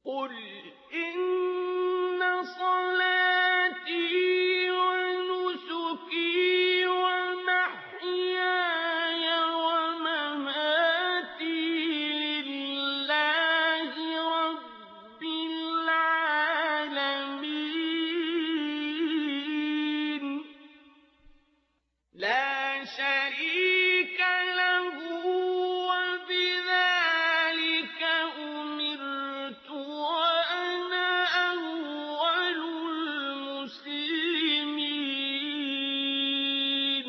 قل إن صلاتي ونسكي ومحياي ومماتي لله رب العالمين لا شريك له وبذلك أمرت وأنا أول المسلمين.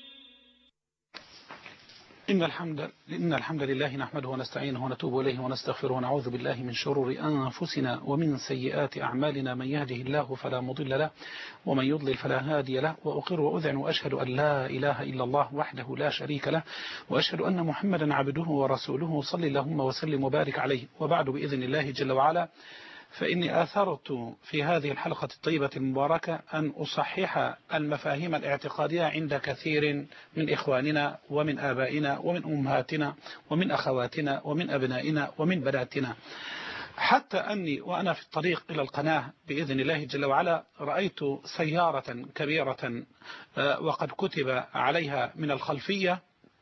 إن الحمد لله نحمده ونستعينه ونتوب إليه ونستغفره ونعوذ بالله من شرور أنفسنا ومن سيئات أعمالنا. من يهده الله فلا مضل له ومن يضلل فلا هادي له، وأقر وأذعن وأشهد أن لا إله إلا الله وحده لا شريك له، وأشهد أن محمدا عبده ورسوله صلى اللهم وسلم وبارك عليه. وبعد بإذن الله جل وعلا، فإني آثرت في هذه الحلقة الطيبة المباركة أن أصحح المفاهيم الاعتقادية عند كثير من إخواننا ومن آبائنا ومن أمهاتنا ومن أخواتنا ومن أبنائنا ومن بناتنا، حتى أني وأنا في الطريق إلى القناة بإذن الله جل وعلا رأيت سيارة كبيرة وقد كتب عليها من الخلفية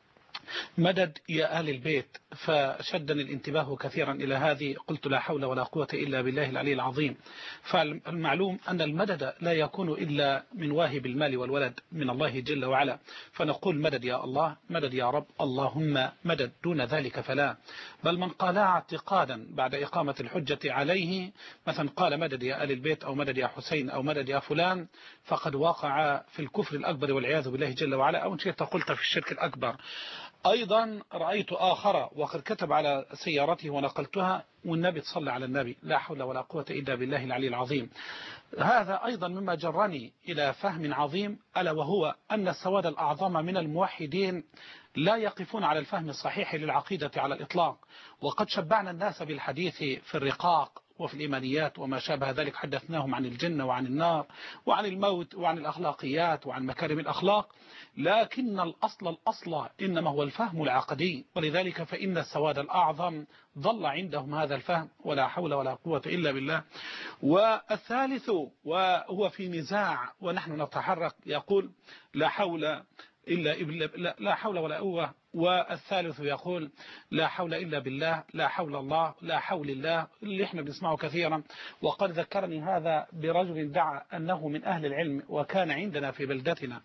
مدد يا آل البيت، فشدني الانتباه كثيرا إلى هذه. قلت لا حول ولا قوة إلا بالله العلي العظيم. فالمعلوم أن المدد لا يكون إلا من واهب المال والولد من الله جل وعلا، فنقول مدد يا الله، مدد يا رب، اللهم مدد. دون ذلك فلا. بل من قالها اعتقادا بعد إقامة الحجة عليه، مثلا قال مدد يا آل البيت أو مدد يا حسين أو مدد يا فلان، فقد وقع في الكفر الأكبر والعياذ بالله جل وعلا، أو شيء قلت في الشرك الأكبر. أيضا رأيت آخر وقد كتب على سيارته ونقلتها والنبي صلى على النبي، لا حول ولا قوة إلا بالله العلي العظيم. هذا أيضا مما جرني إلى فهم عظيم، ألا وهو أن السواد الأعظم من الموحدين لا يقفون على الفهم الصحيح للعقيدة على الإطلاق، وقد شبعنا الناس بالحديث في الرقاق وفي الإيمانيات وما شابه ذلك. حدثناهم عن الجنة وعن النار وعن الموت وعن الأخلاقيات وعن مكارم الأخلاق، لكن الأصل إنما هو الفهم العقدي، ولذلك فإن السواد الأعظم ضل عندهم هذا الفهم، ولا حول ولا قوة إلا بالله. والثالث وهو في نزاع ونحن نتحرك يقول لا حول لا حول ولا قوة، والثالث يقول لا حول إلا بالله، لا حول الله، لا حول الله، اللي احنا بنسمعه كثيرا. وقد ذكرني هذا برجل ادعى أنه من أهل العلم وكان عندنا في بلدتنا،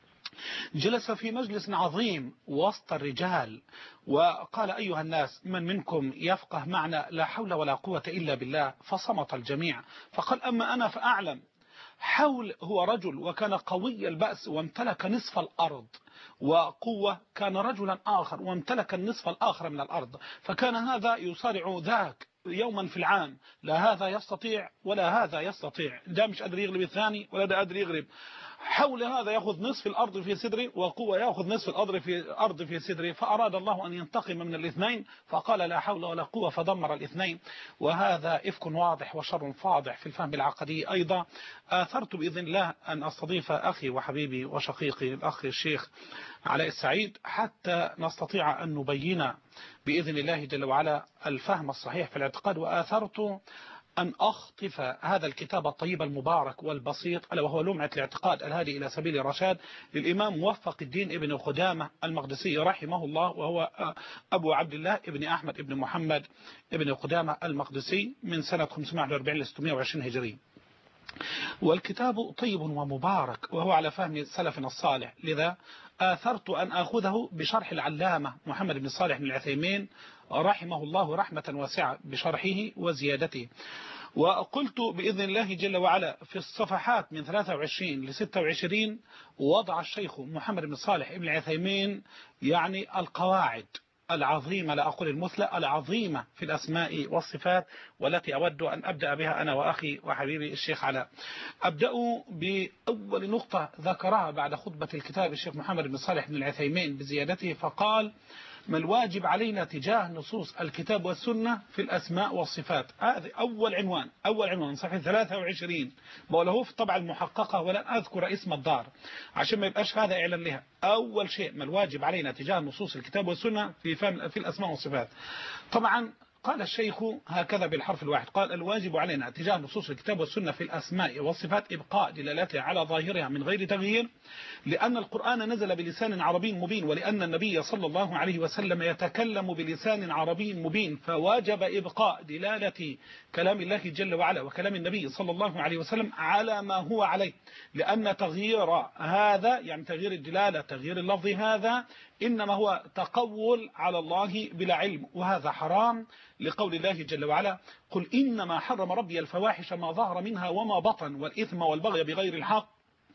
جلس في مجلس عظيم وسط الرجال وقال أيها الناس، من منكم يفقه معنى لا حول ولا قوة إلا بالله؟ فصمت الجميع. فقال أما أنا فأعلم. حول هو رجل وكان قوي البأس وامتلك نصف الأرض، وقوة كان رجلا آخر وامتلك النصف الآخر من الأرض، فكان هذا يصارع ذاك يوما في العام، لا هذا يستطيع ولا هذا يستطيع، ده مش قادر يغلب الثاني ولا ده قادر يغلب. حول هذا يأخذ نصف الأرض في صدره، وقوة يأخذ نصف الأرض في صدره، فأراد الله أن ينتقم من الاثنين فقال لا حول ولا قوة فدمر الاثنين. وهذا إفك واضح وشر فاضح في الفهم العقدي. أيضا آثرت بإذن الله أن أستضيف أخي وحبيبي وشقيقي الأخ الشيخ علاء السعيد حتى نستطيع أن نبين بإذن الله جل وعلا الفهم الصحيح في الاعتقاد. وآثرت أن أخطف هذا الكتاب الطيب المبارك والبسيط، ألا وهو لمعة الاعتقاد الهادي إلى سبيل الرشاد للإمام موفق الدين ابن قدامة المقدسي رحمه الله، وهو أبو عبد الله ابن أحمد ابن محمد ابن قدامة المقدسي من سنة 541 ل 620 هجري. والكتاب طيب ومبارك وهو على فهم سلفنا الصالح، لذا آثرت أن أخذه بشرح العلامة محمد بن صالح بن العثيمين رحمه الله رحمة واسعة بشرحه وزيادته. وقلت بإذن الله جل وعلا في الصفحات من 23 ل 26 وضع الشيخ محمد بن صالح بن العثيمين يعني القواعد العظيمة، لا أقول المثلى، العظيمة في الأسماء والصفات، والتي أود أن أبدأ بها أنا وأخي وحبيبي الشيخ علاء. أبدأ بأول نقطة ذكرها بعد خطبة الكتاب الشيخ محمد بن صالح بن العثيمين بزيادته، فقال ما الواجب علينا تجاه نصوص الكتاب والسنة في الأسماء والصفات. هذا أول عنوان صفحة 23 بقوله في الطبعة المحققة، ولن أذكر اسم الدار عشان ما يبقاش هذا إعلان لها. أول شيء ما الواجب علينا تجاه نصوص الكتاب والسنة في الأسماء والصفات. طبعا قال الشيخ هكذا بالحرف الواحد، قال الواجب علينا اتجاه نصوص الكتاب والسنة في الأسماء والصفات إبقاء دلالاتها على ظاهرها من غير تغيير، لأن القرآن نزل بلسان عربي مبين، ولأن النبي صلى الله عليه وسلم يتكلم بلسان عربي مبين، فواجب إبقاء دلالة كلام الله جل وعلا وكلام النبي صلى الله عليه وسلم على ما هو عليه، لأن تغيير هذا يعني تغيير الدلالة تغيير اللفظ هذا إنما هو تقول على الله بلا علم، وهذا حرام لقول الله جل وعلا قل إنما حرم ربي الفواحش ما ظهر منها وما بطن والإثم والبغي بغير الحق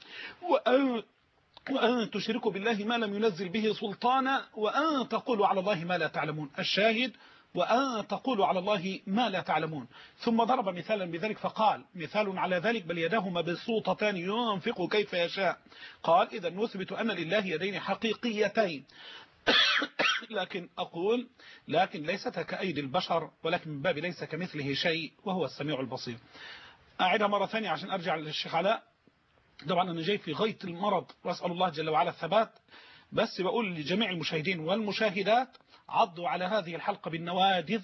وأن تشركوا بالله ما لم ينزل به سلطانا وأن تقولوا على الله ما لا تعلمون. الشاهد وأن تقولوا على الله ما لا تعلمون. ثم ضرب مثالا بذلك فقال مثال على ذلك بل يداه مبسوطتان ينفق كيف يشاء. قال إذا نثبت أن لله يدين حقيقيتين لكن أقول ليست كأيدي البشر، ولكن من باب ليس كمثله شيء وهو السميع البصير. أعيدها مرة ثانية عشان أرجع للشيخ علاء. طبعا أنا جاي في غاية المرض وأسأل الله جل وعلا الثبات، بس بقول لجميع المشاهدين والمشاهدات عضوا على هذه الحلقة بالنواجذ،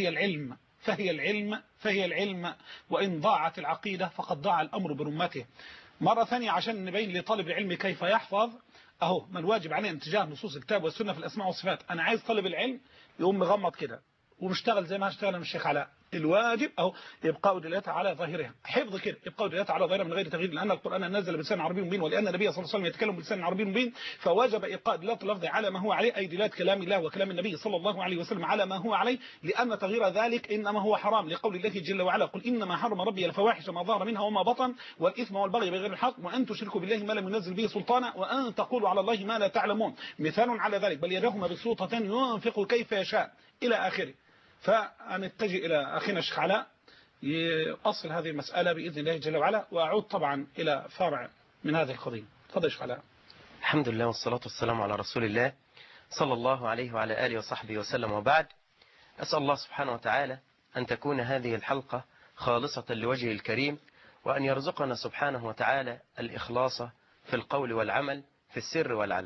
فهي العلم وإن ضاعت العقيدة فقد ضاع الأمر برمته. مرة ثانية عشان نبين لطالب العلم كيف يحفظ أهو ما الواجب عليه اتجاه نصوص الكتاب والسنة في الأسماء والصفات. أنا عايز طالب العلم يقوم مغمض كده ومشتغل زي ما اشتغل من الشيخ علاء. الواجب أو إبقاء دلالتها على ظاهرها، حفظ كده إبقاء دلالتها على ظاهرها من غير تغيير، لأن القرآن نزل بلسان عربي مبين، ولأن النبي صلى الله عليه وسلم يتكلم بلسان عربي مبين، فوجب إبقاء دلالة اللفظ على ما هو عليه، أي دلالة كلام الله وكلام النبي صلى الله عليه وسلم على ما هو عليه، لأن تغيير ذلك إنما هو حرام لقول الله جل وعلا قل إنما حرم ربي الفواحش ما ظهر منها وما بطن والإثم والبغي بغير الحق وأن تشركوا بالله ما لم ينزل به سلطانا وأن تقولوا على الله ما لا تعلمون. مثال على ذلك بل يداه مبسوطتان ينفق كيف يشاء إلى آخره. فنتجه إلى أخينا الشيخ علاء يأصل هذه المسألة بإذن الله جل وعلا، وأعود طبعا إلى فرع من هذه القضية. تفضل الشيخ علاء. الحمد لله والصلاة والسلام على رسول الله صلى الله عليه وعلى آله وصحبه وسلم، وبعد. أسأل الله سبحانه وتعالى أن تكون هذه الحلقة خالصة لوجهه الكريم، وأن يرزقنا سبحانه وتعالى الإخلاص في القول والعمل في السر والعلن.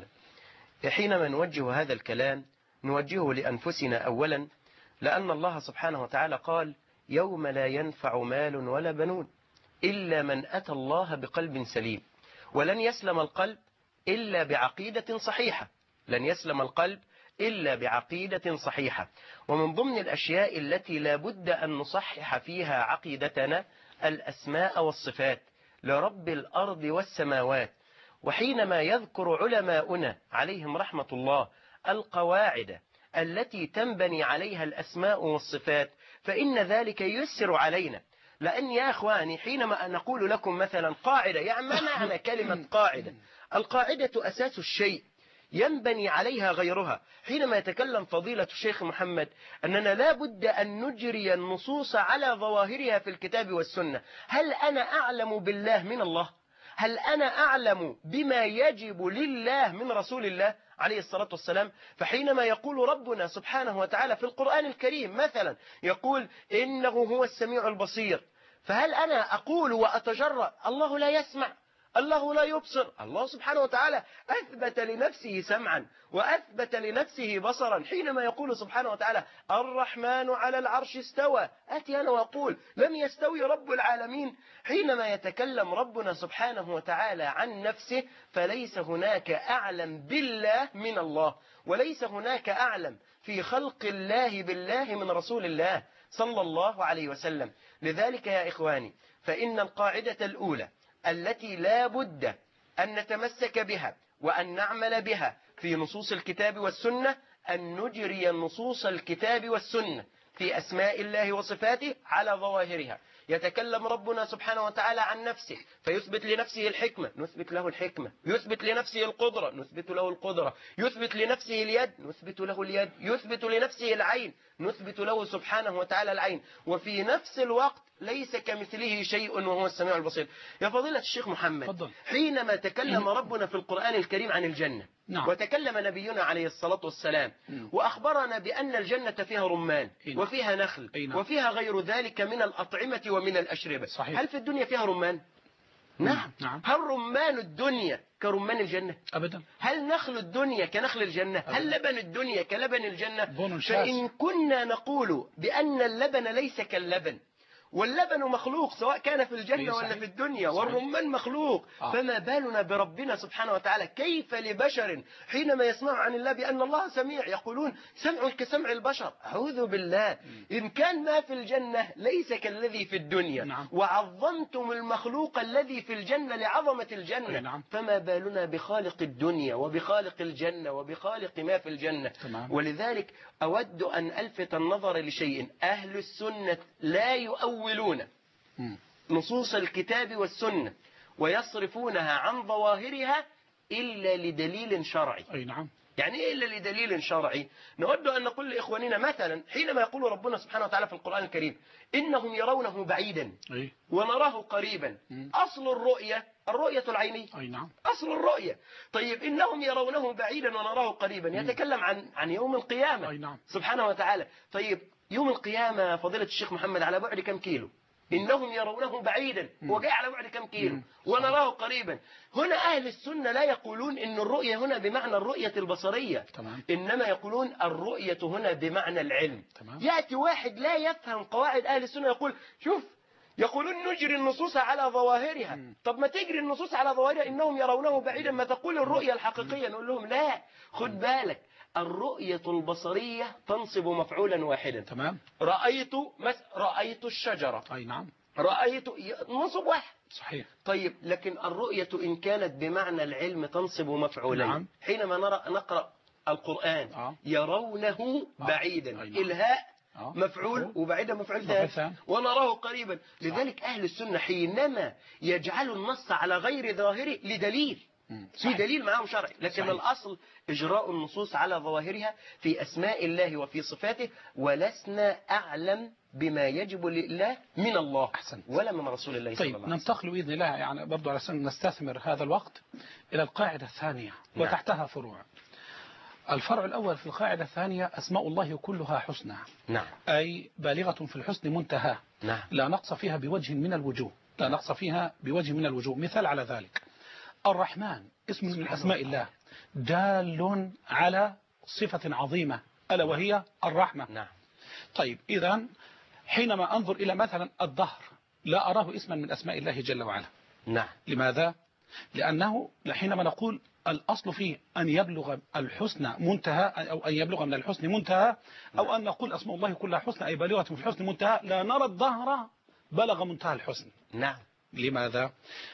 حينما نوجه هذا الكلام نوجهه لأنفسنا أولا، لأن الله سبحانه وتعالى قال يوم لا ينفع مال ولا بنون إلا من أتى الله بقلب سليم، ولن يسلم القلب إلا بعقيدة صحيحة، لن يسلم القلب إلا بعقيدة صحيحة. ومن ضمن الأشياء التي لا بد أن نصحح فيها عقيدتنا الأسماء والصفات لرب الأرض والسماوات. وحينما يذكر علماؤنا عليهم رحمة الله القواعد التي تنبني عليها الأسماء والصفات فإن ذلك يسر علينا. لأن يا أخواني حينما نقول لكم مثلا قاعدة، يعني ما معنى كلمة قاعدة؟ القاعدة أساس الشيء ينبني عليها غيرها. حينما يتكلم فضيلة الشيخ محمد أننا لا بد أن نجري النصوص على ظواهرها في الكتاب والسنة، هل أنا أعلم بالله من الله؟ هل أنا أعلم بما يجب لله من رسول الله عليه الصلاة والسلام؟ فحينما يقول ربنا سبحانه وتعالى في القرآن الكريم مثلا يقول إنه هو السميع البصير، فهل أنا أقول وأتجرأ الله لا يسمع، الله لا يبصر؟ الله سبحانه وتعالى أثبت لنفسه سمعا وأثبت لنفسه بصرا. حينما يقول سبحانه وتعالى الرحمن على العرش استوى، أتي أنا وأقول لم يستوي رب العالمين؟ حينما يتكلم ربنا سبحانه وتعالى عن نفسه فليس هناك أعلم بالله من الله، وليس هناك أعلم في خلق الله بالله من رسول الله صلى الله عليه وسلم. لذلك يا إخواني فإن القاعدة الأولى التي لا بد أن نتمسك بها وأن نعمل بها في نصوص الكتاب والسنة أن نجري نصوص الكتاب والسنة في أسماء الله وصفاته على ظواهرها. يتكلم ربنا سبحانه وتعالى عن نفسه فيثبت لنفسه الحكمة نثبت له الحكمة، يثبت لنفسه القدرة نثبت له القدرة، يثبت لنفسه اليد نثبت له اليد، يثبت لنفسه العين نثبت له سبحانه وتعالى العين، وفي نفس الوقت ليس كمثله شيء وهو السميع البصير. يا فضيلة الشيخ محمد فضل. حينما تكلم ربنا في القرآن الكريم عن الجنة نعم. وتكلم نبينا عليه الصلاة والسلام وأخبرنا بأن الجنة فيها رمان وفيها نخل وفيها غير ذلك من الأطعمة ومن الأشربة. صحيح. هل في الدنيا فيها رمان؟ نعم. نعم. هل رمان الدنيا كرمان الجنة؟ أبدا. هل نخل الدنيا كنخل الجنة؟ هل لبن الدنيا كلبن الجنة؟ بون شاس. فإن كنا نقول بأن اللبن ليس كاللبن، واللبن مخلوق سواء كان في الجنة ولا في الدنيا، والرمان مخلوق، فما بالنا بربنا سبحانه وتعالى؟ كيف لبشر حينما يسمع عن الله بأن الله سميع يقولون سمع كسمع البشر؟ أعوذ بالله. إن كان ما في الجنة ليس كالذي في الدنيا، نعم. وعظمتم المخلوق الذي في الجنة لعظمة الجنة، نعم. فما بالنا بخالق الدنيا وبخالق الجنة وبخالق ما في الجنة. تمام. ولذلك أود أن ألفت النظر لشيء. أهل السنة لا يؤولون نصوص الكتاب والسنة ويصرفونها عن ظواهرها إلا لدليل شرعي. أي نعم. يعني إيه إلا لدليل شرعي؟ نود أن نقول لإخواننا مثلا حينما يقول ربنا سبحانه وتعالى في القرآن الكريم إنهم يرونه بعيدا أي. ونراه قريبا. أصل الرؤية العينية. أي نعم. أصل الرؤية. طيب إنهم يرونه بعيدا ونراه قريبا يتكلم عن يوم القيامة. أي نعم. سبحانه وتعالى. طيب يوم القيامة فضيلة الشيخ محمد على بعد كم كيلو؟ إنهم يرونه بعيدا، وجاء على بعد كم كيلو؟ ونراه قريبا. هنا أهل السنة لا يقولون إن الرؤية هنا بمعنى الرؤية البصرية. تمام. إنما يقولون الرؤية هنا بمعنى العلم. تمام. يأتي واحد لا يفهم قواعد أهل السنة يقول شوف يقولون نجري النصوص على ظواهرها. طب ما تجري النصوص على ظواهرها، إنهم يرونه بعيدا، ما تقول الرؤية الحقيقية. نقول لهم لا، خد بالك، الرؤية البصرية تنصب مفعولا واحدا. تمام. رأيت الشجرة. أي نعم. رأيت نصب واحد. صحيح. طيب لكن الرؤية إن كانت بمعنى العلم تنصب مفعولين. نعم. حينما نقرأ القرآن يرونه بعيدا. الهاء مفعول وبعيدا مفعول ثاني ونراه قريبا. لذلك أهل السنة حينما يجعلوا النص على غير ظاهره لدليل، في دليل معهم شرعي، لكن صحيح. الأصل إجراء النصوص على ظواهرها في أسماء الله وفي صفاته، ولسنا أعلم بما يجب لله من الله. أحسن. ولا من رسول الله صلى الله عليه وسلم. ننتقل بإذن الله يعني برضو على سن نستثمر هذا الوقت إلى القاعدة الثانية وتحتها فروع. الفرع الأول في القاعدة الثانية أسماء الله كلها حسنى. نعم. أي بالغة في الحسن منتهى. نعم. لا نقص فيها بوجه من الوجوه. لا نقص فيها بوجه من الوجوه. مثال على ذلك الرحمن اسم من أسماء الله دال على صفة عظيمة ألا وهي الرحمة. نعم. طيب إذا حينما أنظر إلى مثلا الدهر لا أراه اسما من أسماء الله جل وعلا. نعم. لماذا؟ لأنه حينما نقول الأصل فيه أن يبلغ الحسن منتهى أو أن يبلغ من الحسن منتهى أو أن نقول أسماء الله كلها حسنى أي بالغة في الحسن منتهى، لا نرى الدهر بلغ منتهى الحسن. نعم. لماذا؟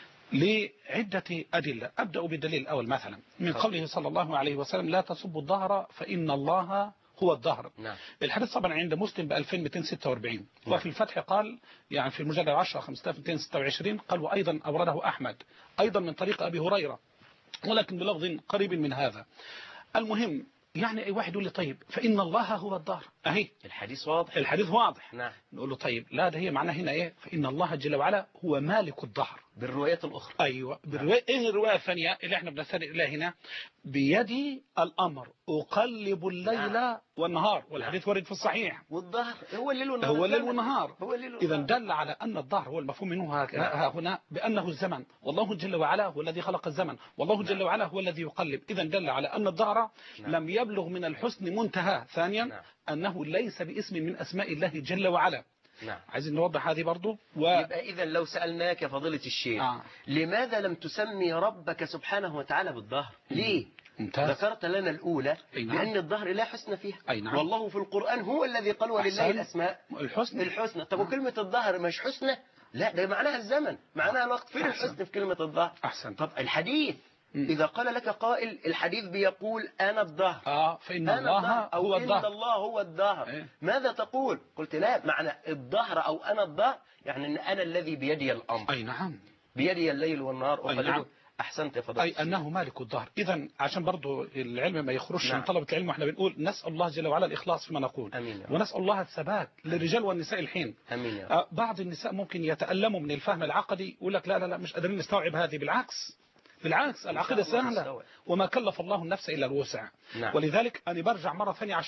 لعدة أدلة. أبدأ بالدليل الأول مثلا من قوله صلى الله عليه وسلم لا تسبوا الدهر فإن الله هو الدهر. نعم. الحديث طبعا عند مسلم ب 2246. وفي الفتح قال يعني في المجلد 10 5226 قال وأيضا أورده أحمد أيضا من طريق أبي هريرة ولكن بلفظ قريب من هذا. المهم يعني أي واحد يقول لي طيب فإن الله هو الدهر أهي الحديث واضح. الحديث واضح. نعم. نقول له طيب لا ده هي معناه هنا إيه؟ فإن الله جل وعلا هو مالك الدهر بالروايات الأخرى. أيوة بالرواية. إيه الرواية الثانية اللي احنا بنستند إليها هنا؟ بيدي الأمر أقلب الليل والنهار والحديث ورد في الصحيح. والظهر هو الليل والنهار. هو الليل والنهار. إذا دل على أن الظهر هو المفهوم منه هنا بأنه الزمن، والله جل وعلا هو الذي خلق الزمن، والله جل وعلا هو الذي يقلب. إذا دل على أن الظهر لم يبلغ من الحسن منتهى. ثانيا أنه ليس باسم من أسماء الله جل وعلا. نعم. عايزين نوضح هذه برضو. يبقى إذا لو سألناك يا فضيلة الشيخ لماذا لم تسمي ربك سبحانه وتعالى بالظهر؟ ليه؟ ممتاز. ذكرت لنا الأولى بأن الظهر لا حسن فيها. والله في القرآن هو الذي قال ولله الأسماء الحسنى. طب وكلمة الظهر مش حسنى؟ لا ده معناها الزمن، معناها الوقت. فين الحسن في كلمة الظهر؟ أحسن. طب الحديث إذا قال لك قائل الحديث بيقول أنا الظهر فإن الله هو الظهر إن الله هو الظهر ماذا تقول؟ قلت لا، معنى الظهر أو أنا الظهر يعني أن أنا الذي بيدي الأمر. أي نعم. بيدي الليل والنهار. أي نعم. أحسنت يا فضيلة. أي أنه مالك الظهر. إذا عشان برضو العلم ما يخرجش من طلبة العلم وإحنا بنقول نسأل الله جل وعلا الإخلاص فيما نقول. أمين. ونسأل الله الثبات للرجال والنساء الحين. أمين. بعض النساء ممكن يتألموا من الفهم العقدي يقول لك لا مش قادرين نستوعب هذه. بالعكس العقيدة سهلة وما كلف الله النفس إلا الوسع. نعم. ولذلك أنا برجع مرة ثانية عشان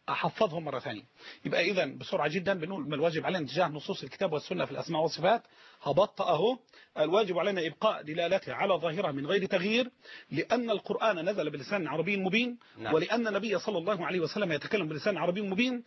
أحفظهم مرة ثانية. يبقى إذا بسرعة جدا بنقول ما الواجب علينا تجاه نصوص الكتاب والسنة في الأسماء والصفات. هبطأ أهو. الواجب علينا إبقاء دلالتها على ظاهرها من غير تغيير، لأن القرآن نزل بلسان عربي مبين، ولأن النبي صلى الله عليه وسلم يتكلم بلسان عربي مبين،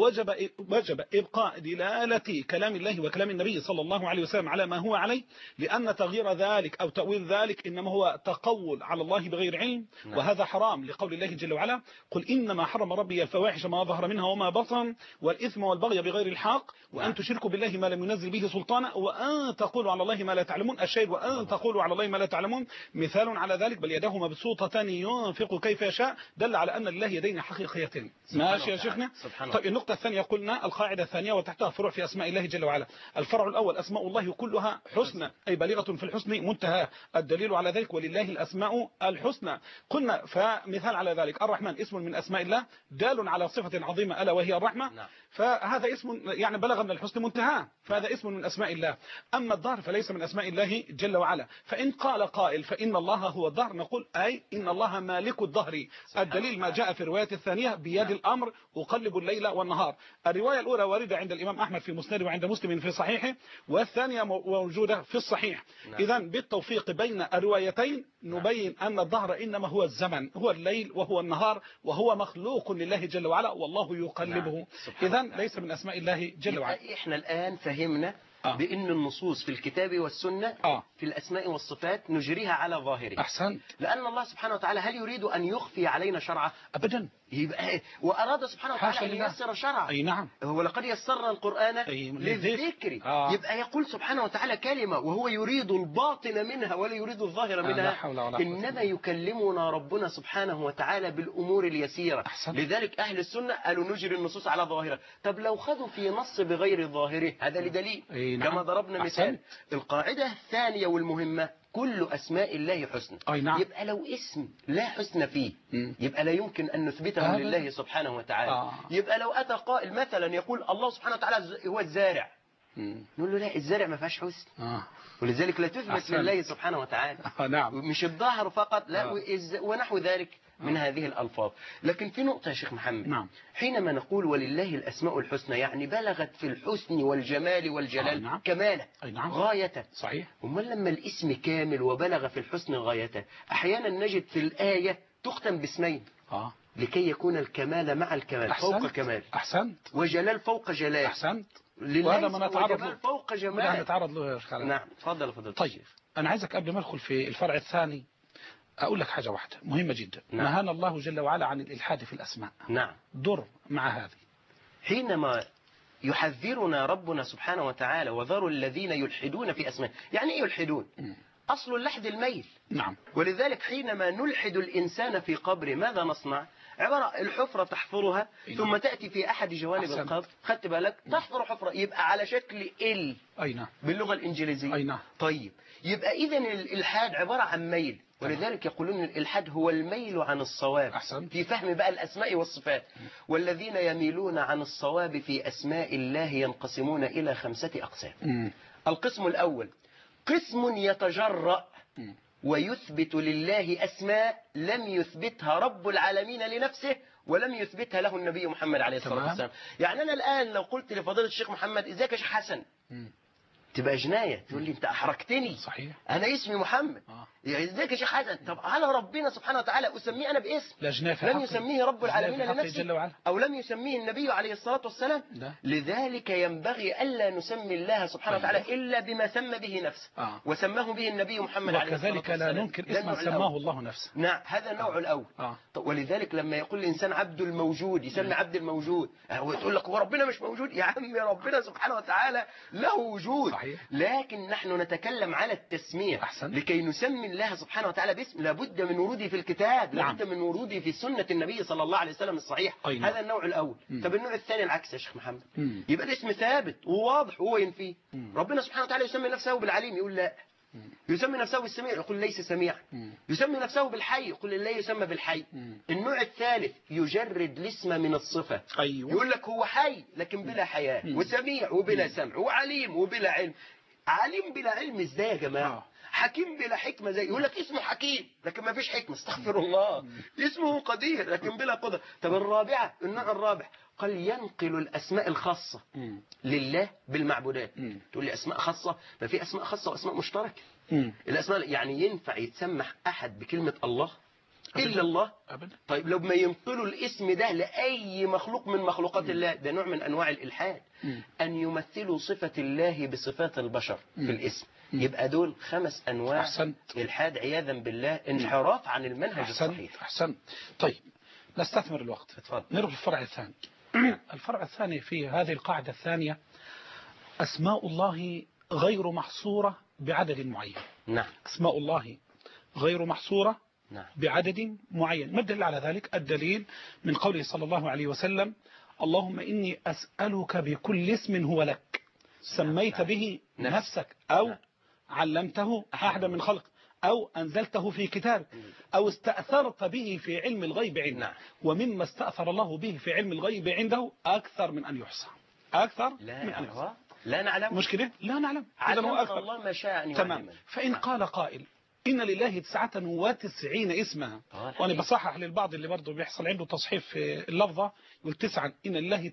فوجب إبقاء دلالة كلام الله وكلام النبي صلى الله عليه وسلم على ما هو عليه، لأن تغيير ذلك أو تأويل ذلك إنما هو تقول على الله بغير علم، وهذا حرام لقول الله جل وعلا: قل إنما حرم ربي الفواحش ما ظهر منها وما بطن والإثم والبغي بغير الحق وأن تشركوا بالله ما لم ينزل به سلطانا وأن تقولوا على الله ما لا تعلمون. الشيء وأن تقولوا على الله ما لا تعلمون مثال على ذلك: بل يداه مبسوطتان ينفق كيف يشاء، دل على أن لله يدين حقيقيتين. ماشي يا شيخنا. طيب النقطة الثانية قلنا القاعدة الثانية وتحتها فروع في أسماء الله جل وعلا. الفرع الأول: أسماء الله كلها حسنى أي بالغة في الحسن منتهى، الدليل على ذلك: ولله الأسماء الحسنى. قلنا فمثال على ذلك: الرحمن اسم من أسماء الله دال على صفة عظيمة ألا وهي الرحمة، فهذا اسم يعني بلغ من الحسن منتهى، فهذا اسم من أسماء الله. أما الدهر فليس من أسماء الله جل وعلا. فإن قال قائل فإن الله هو الدهر، نقول أي إن الله مالك الدهر. الدليل ما جاء في الرواية الثانية: بيد الأمر أقلب الليل والنهار. الرواية الأولى واردة عند الإمام أحمد في مسند وعند مسلم في صحيحه، والثانية موجودة في الصحيح. إذا بالتوفيق بين الروايتين نبين أن الدهر إنما هو الزمن، هو الليل وهو النهار، وهو مخلوق لله جل وعلا والله يقلبه. إذا ليس من أسماء الله جل وعلا. إحنا الآن فهمنا بأن النصوص في الكتاب والسنة في الأسماء والصفات نجريها على ظاهره. أحسنت. لأن الله سبحانه وتعالى هل يريد أن يخفي علينا شرعه؟ أبدا. وأراد سبحانه وتعالى أن ييسر شرعه. أي نعم. ولقد يسرنا القرآن للذكر. يبقى يقول سبحانه وتعالى كلمة وهو يريد الباطن منها ولا يريد الظاهر منها. إنما يكلمنا ربنا سبحانه وتعالى بالأمور اليسيرة. لذلك أهل السنة قالوا نجري النصوص على ظاهرها. طب لو خذوا في نص بغير ظاهره هذا لدليل. كما ضربنا مثال. القاعدة الثانية والمهمة: كل أسماء الله حسنى. نعم. يبقى لو اسم لا حسن فيه يبقى لا يمكن أن نثبته لله سبحانه وتعالى. يبقى لو أتى قائل مثلا يقول الله سبحانه وتعالى هو الزارع، نقول له لا، الزارع ما فيهاش حسن. ولذلك لا تثبت لله سبحانه وتعالى. نعم. مش الظاهر فقط، لا ونحو ذلك من هذه الألفاظ. لكن في نقطة يا شيخ محمد. نعم. حينما نقول ولله الأسماء الحسنى يعني بلغت في الحسن والجمال والجلال نعم. كمالا. نعم. غاية. صحيح. أما لما الاسم كامل وبلغ في الحسن غايته، أحيانا نجد في الآية تختم باسمين لكي يكون الكمال مع الكمال فوق الكمال. أحسنت. وجلال فوق جلال. أحسنت. وهذا ما نتعرض له فوق جمال. نتعرض له يا شيخ. نعم. تفضل فضيلة. طيب أنا عايزك قبل ما أدخل في الفرع الثاني أقول لك حاجة واحدة مهمة جدا. نعم. نهانا الله جل وعلا عن الإلحاد في الأسماء. نعم. ضر مع هذه. حينما يحذرنا ربنا سبحانه وتعالى: وذروا الذين يلحدون في أسماء. يعني إيه يلحدون؟ أصل اللحد الميل. نعم. ولذلك حينما نلحد الإنسان في قبره ماذا نصنع؟ عبارة الحفرة تحفرها ثم تأتي في أحد جوانب القبر، خدت بالك؟ تحفر حفرة يبقى على شكل ال باللغة الإنجليزية. طيب يبقى إذن الإلحاد عبارة عن ميل. ولذلك يقولون الإلحاد هو الميل عن الصواب في فهم بقى الأسماء والصفات. والذين يميلون عن الصواب في أسماء الله ينقسمون إلى 5 أقسام. القسم الأول قسم يتجرأ ويثبت لله أسماء لم يثبتها رب العالمين لنفسه ولم يثبتها له النبي محمد عليه الصلاة والسلام. يعني أنا الآن لو قلت لفضيلة الشيخ محمد ازيك يا شيخ حسن تبقى جناية، تقول لي انت احرجتني. صحيح. انا اسمي محمد. يعني ازيك يا شيخ حسن؟ طب على ربنا سبحانه وتعالى اسميه انا باسم لم يسميه رب العالمين لنفسه او لم يسميه النبي عليه الصلاة والسلام. لذلك ينبغي الا نسمي الله سبحانه وتعالى الا بما سمى به نفسه وسماه به النبي محمد عليه الصلاة والسلام. وكذلك لا ننكر اسما سماه الله نفسه. نعم. هذا النوع الاول. ولذلك لما يقول الانسان عبد الموجود يسمي عبد الموجود، ويقول لك هو ربنا مش موجود. يا عم ربنا سبحانه وتعالى له وجود. صحيح. لكن نحن نتكلم على التسمية. لكي نسمي الله سبحانه وتعالى باسم لابد من وروده في الكتاب، لابد من وروده في سنة النبي صلى الله عليه وسلم الصحيح. هذا النوع الأول. طب النوع الثاني العكس يا شيخ محمد. يبقى الاسم ثابت وواضح وهو ينفيه. ربنا سبحانه وتعالى يسمي نفسه بالعليم، يقول لا. يسمي نفسه بالسميع، يقول ليس سميعا. يسمي نفسه بالحي، يقول لا يسمى بالحي. النوع الثالث يجرد الاسم من الصفة. يقول لك هو حي لكن بلا حياة، وسميع وبلا سمع، وعليم وبلا علم. عليم بلا علم ازاي يا جماعة؟ حكيم بلا حكمة، زي يقول لك اسمه حكيم لكن ما فيش حكمة، استغفر الله. اسمه قدير لكن بلا قدرة. طب الرابعة، النوع الرابع، قال ينقل الأسماء الخاصة لله بالمعبودات. تقول لي أسماء خاصة، ما في أسماء خاصة وأسماء مشتركة. الأسماء يعني ينفع يتسمح أحد بكلمة الله إلا الله؟ أبدا. طيب لو ما ينقلوا الاسم ده لأي مخلوق من مخلوقات الله، ده نوع من أنواع الإلحاد. أن يمثلوا صفة الله بصفات البشر في الاسم. يبقى دول 5 أنواع أحسنت. إلحاد عياذا بالله، انحراف عن المنهج الصحيح. أحسنت. طيب نستثمر الوقت. اتفضل. نروح للفرع الثاني. الفرع الثاني في هذه القاعدة الثانية: أسماء الله غير محصورة بعدد معين. نعم. أسماء الله غير محصورة نعم. بعدد معين. ما الدليل على ذلك؟ الدليل من قوله صلى الله عليه وسلم: اللهم إني أسألك بكل اسم هو لك سميت به نفسك أو علمته أحدا من خلق أو أنزلته في كتابك أو استأثرت به في علم الغيب عنده. ومما استأثر الله به في علم الغيب عنده أكثر من أن يحصى. أكثر من أن يحصى. لا نعلم. مشكلة لا نعلم. علم الله ما شاء أن تمام. فإن قال قائل إن لله 99 اسما، وأنا بصحح للبعض اللي برضه بيحصل عنده تصحيف في اللفظة، يقول 9، إن لله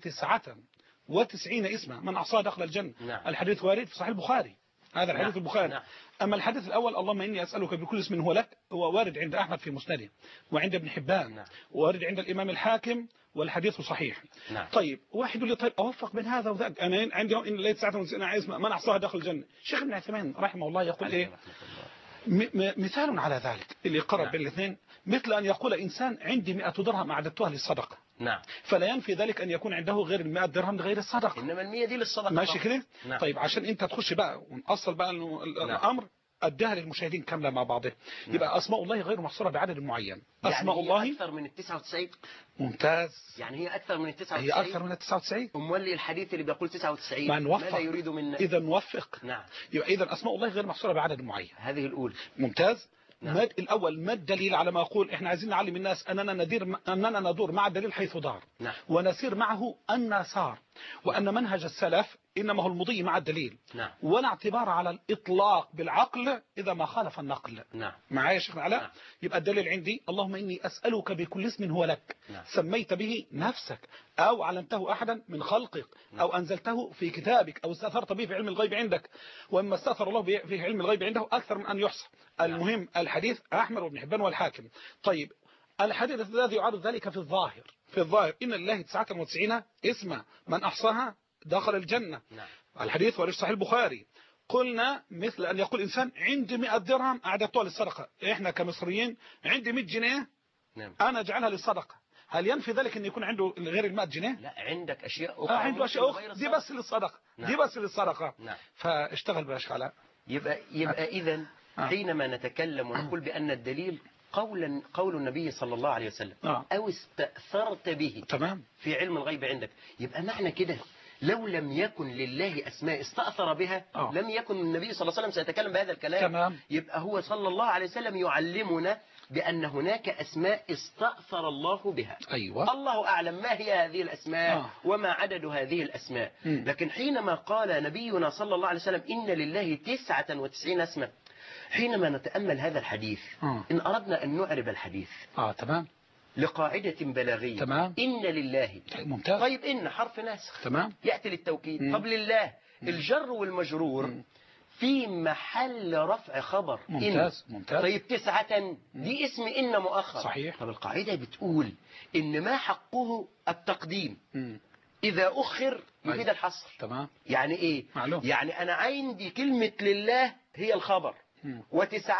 99 اسما من أحصاها دخل الجنة. الحديث وارد في صحيح البخاري، هذا الحديث البخاري. أما الحديث الأول اللهم إني أسألك بكل اسم هو لك، هو وارد عند أحمد في مسنده وعند ابن حبان ووارد عند الإمام الحاكم والحديث صحيح. طيب واحد يقول لي طيب أوفق بين هذا وذاك، أنا عندي إن لله 99 اسم من أحصاها دخل الجنة. شيخ ابن عثيمين رحمه الله يقول إيه؟ مثال على ذلك اللي يقرب بين الاثنين، مثل أن يقول إنسان عندي 100 درهم أعددتها للصدقة. نعم. فلا ينفي ذلك أن يكون عنده غير 100 درهم لغير الصدقة، إنما 100 دي للصدقة. ماشي كده؟ طيب عشان أنت تخش بقى ونأصل بقى الأمر، أديها للمشاهدين كاملة مع بعضها. يبقى أسماء الله غير محصورة بعدد معين. أسماء يعني الله أكثر من 99. ممتاز. يعني هي أكثر من 99. هي أكثر من 99. أمال الحديث اللي بيقول 99 ما نوفق. ماذا يريد منا؟ إذا نوفق. نعم. يبقى إذا أسماء الله غير محصورة بعدد معين. هذه الأولى. ممتاز. الأول ما الدليل على ما أقول إحنا عايزين نعلم الناس أننا ندور مع الدليل حيث دار. ونسير معه أن سار، وأن منهج السلف إنما هو المضي مع الدليل. ولا اعتبار على الإطلاق بالعقل إذا ما خالف النقل. معايا يا شيخنا علاء؟ يبقى الدليل عندي اللهم إني أسألك بكل اسم هو لك سميت به نفسك أو علمته أحدا من خلقك أو أنزلته في كتابك أو استأثرت به في علم الغيب عندك، وإما استأثر الله به في علم الغيب عنده أكثر من أن يحصى. المهم الحديث أحمد وابن حبان والحاكم. طيب الحديث الذي يعرض ذلك في الظاهر إن الله 99 اسما من أحصاها دخل الجنة. الحديث ورد صحيح البخاري. قلنا مثل أن يقول إنسان عندي 100 درهم أعددتها للصدقة. إحنا كمصريين عندي 100 جنيه أنا أجعلها للصدقة. هل ينفي ذلك أن يكون عنده غير 100 جنيه؟ لا، عندك أشياء أخرى. عنده أشياء أخرى دي بس للصدقة. دي بس للصدقة. فاشتغل بقى شيخ علاء. يبقى إذن حينما نتكلم ونقول بأن الدليل قول النبي صلى الله عليه وسلم أو استأثرت به تمام في علم الغيب عندك، يبقى معنى كده لو لم يكن لله أسماء استأثر بها لم يكن النبي صلى الله عليه وسلم سيتكلم بهذا الكلام. تمام. يبقى هو صلى الله عليه وسلم يعلمنا بأن هناك أسماء استأثر الله بها. أيوة. الله أعلم ما هي هذه الأسماء وما عدد هذه الأسماء. لكن حينما قال نبينا صلى الله عليه وسلم إن لله 99 اسما، حينما نتأمل هذا الحديث إن أردنا أن نعرب الحديث تمام لقاعدة بلاغية. تمام. إن لله. ممتاز. طيب إن حرف ناسخ. تمام. يأتي للتوكيد. طب لله الجر والمجرور في محل رفع خبر. ممتاز. ممتاز. طيب 9 دي اسم إن مؤخر. صحيح. طب القاعدة بتقول إن ما حقه التقديم إذا أخر يفيد الحصر. تمام. يعني إيه؟ معلوم. يعني أنا عندي كلمة لله هي الخبر و9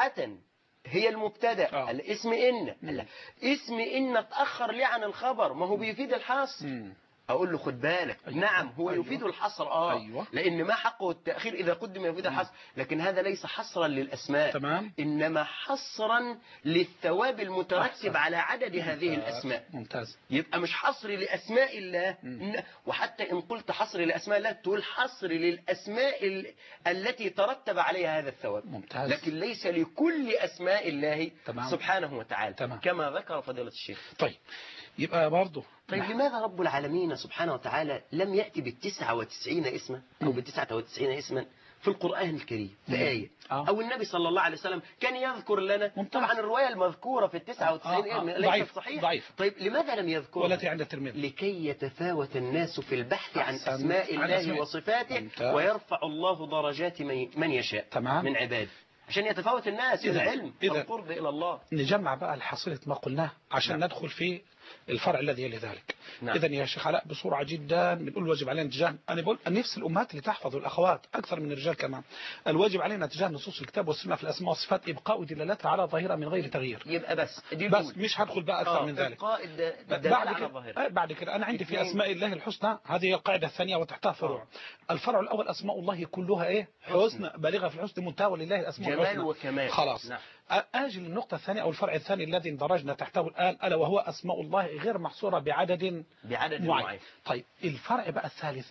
هي المبتدا. الاسم إن اسم إن اتأخر ليه عن الخبر؟ ما هو بيفيد الحصر. أقول له خد بالك. نعم هو يفيد الحصر. أيوة. لأن ما حقه التأخير إذا قدم يفيد الحصر، لكن هذا ليس حصرا للأسماء. تمام. إنما حصرا للثواب المترتب على عدد هذه الأسماء. ممتاز. يبقى مش حصر لأسماء الله. وحتى إن قلت حصر لأسماء الله تقول حصر للأسماء التي ترتب عليها هذا الثواب. ممتاز. لكن ليس لكل أسماء الله. تمام. سبحانه وتعالى. تمام. كما ذكر فضيلة الشيخ. طيب يبقى برضه طيب لماذا رب العالمين سبحانه وتعالى لم يأتي ب99 اسما أو ب99 اسما في القرآن الكريم في آية أو النبي صلى الله عليه وسلم كان يذكر لنا طبعا الرواية المذكورة في 99 ليست صحيحة. ضعيف. طيب لماذا لم يذكر ولا عند الترمذي؟ لكي يتفاوت الناس في البحث عن أسماء الله وصفاته ويرفع الله درجات من يشاء تمام. من عباده عشان يتفاوت الناس في العلم والقرب إلى الله. نجمع بقى الحصيلة ما قلناه عشان ندخل في الفرع الذي يلي ذلك. إذا يا شيخ علاء بسرعة جدا بنقول الواجب علينا تجاه، أنا بقول نفس الأمهات اللي تحفظ الأخوات أكثر من الرجال كمان، الواجب علينا تجاه نصوص الكتاب والسنة في الأسماء والصفات إبقاء دلالتها على ظاهرة من غير تغيير. يبقى بس مش هدخل بقى أكثر من ذلك. إبقاء الدلالة على ظاهرة. بعد كده أنا عندي في أسماء الله الحسنى، هذه هي القاعدة الثانية وتحتها فروع. الفرع الأول أسماء الله كلها إيه؟ حسنى بالغة في الحسن منتهى ولله الأسماء الحسنى جمال وكمال. خلاص. أجل النقطة الثانية أو الفرع الثاني الذي اندرجنا تحته الآن ألا وهو أسماء الله غير محصورة بعدد معين. طيب الفرع بقى الثالث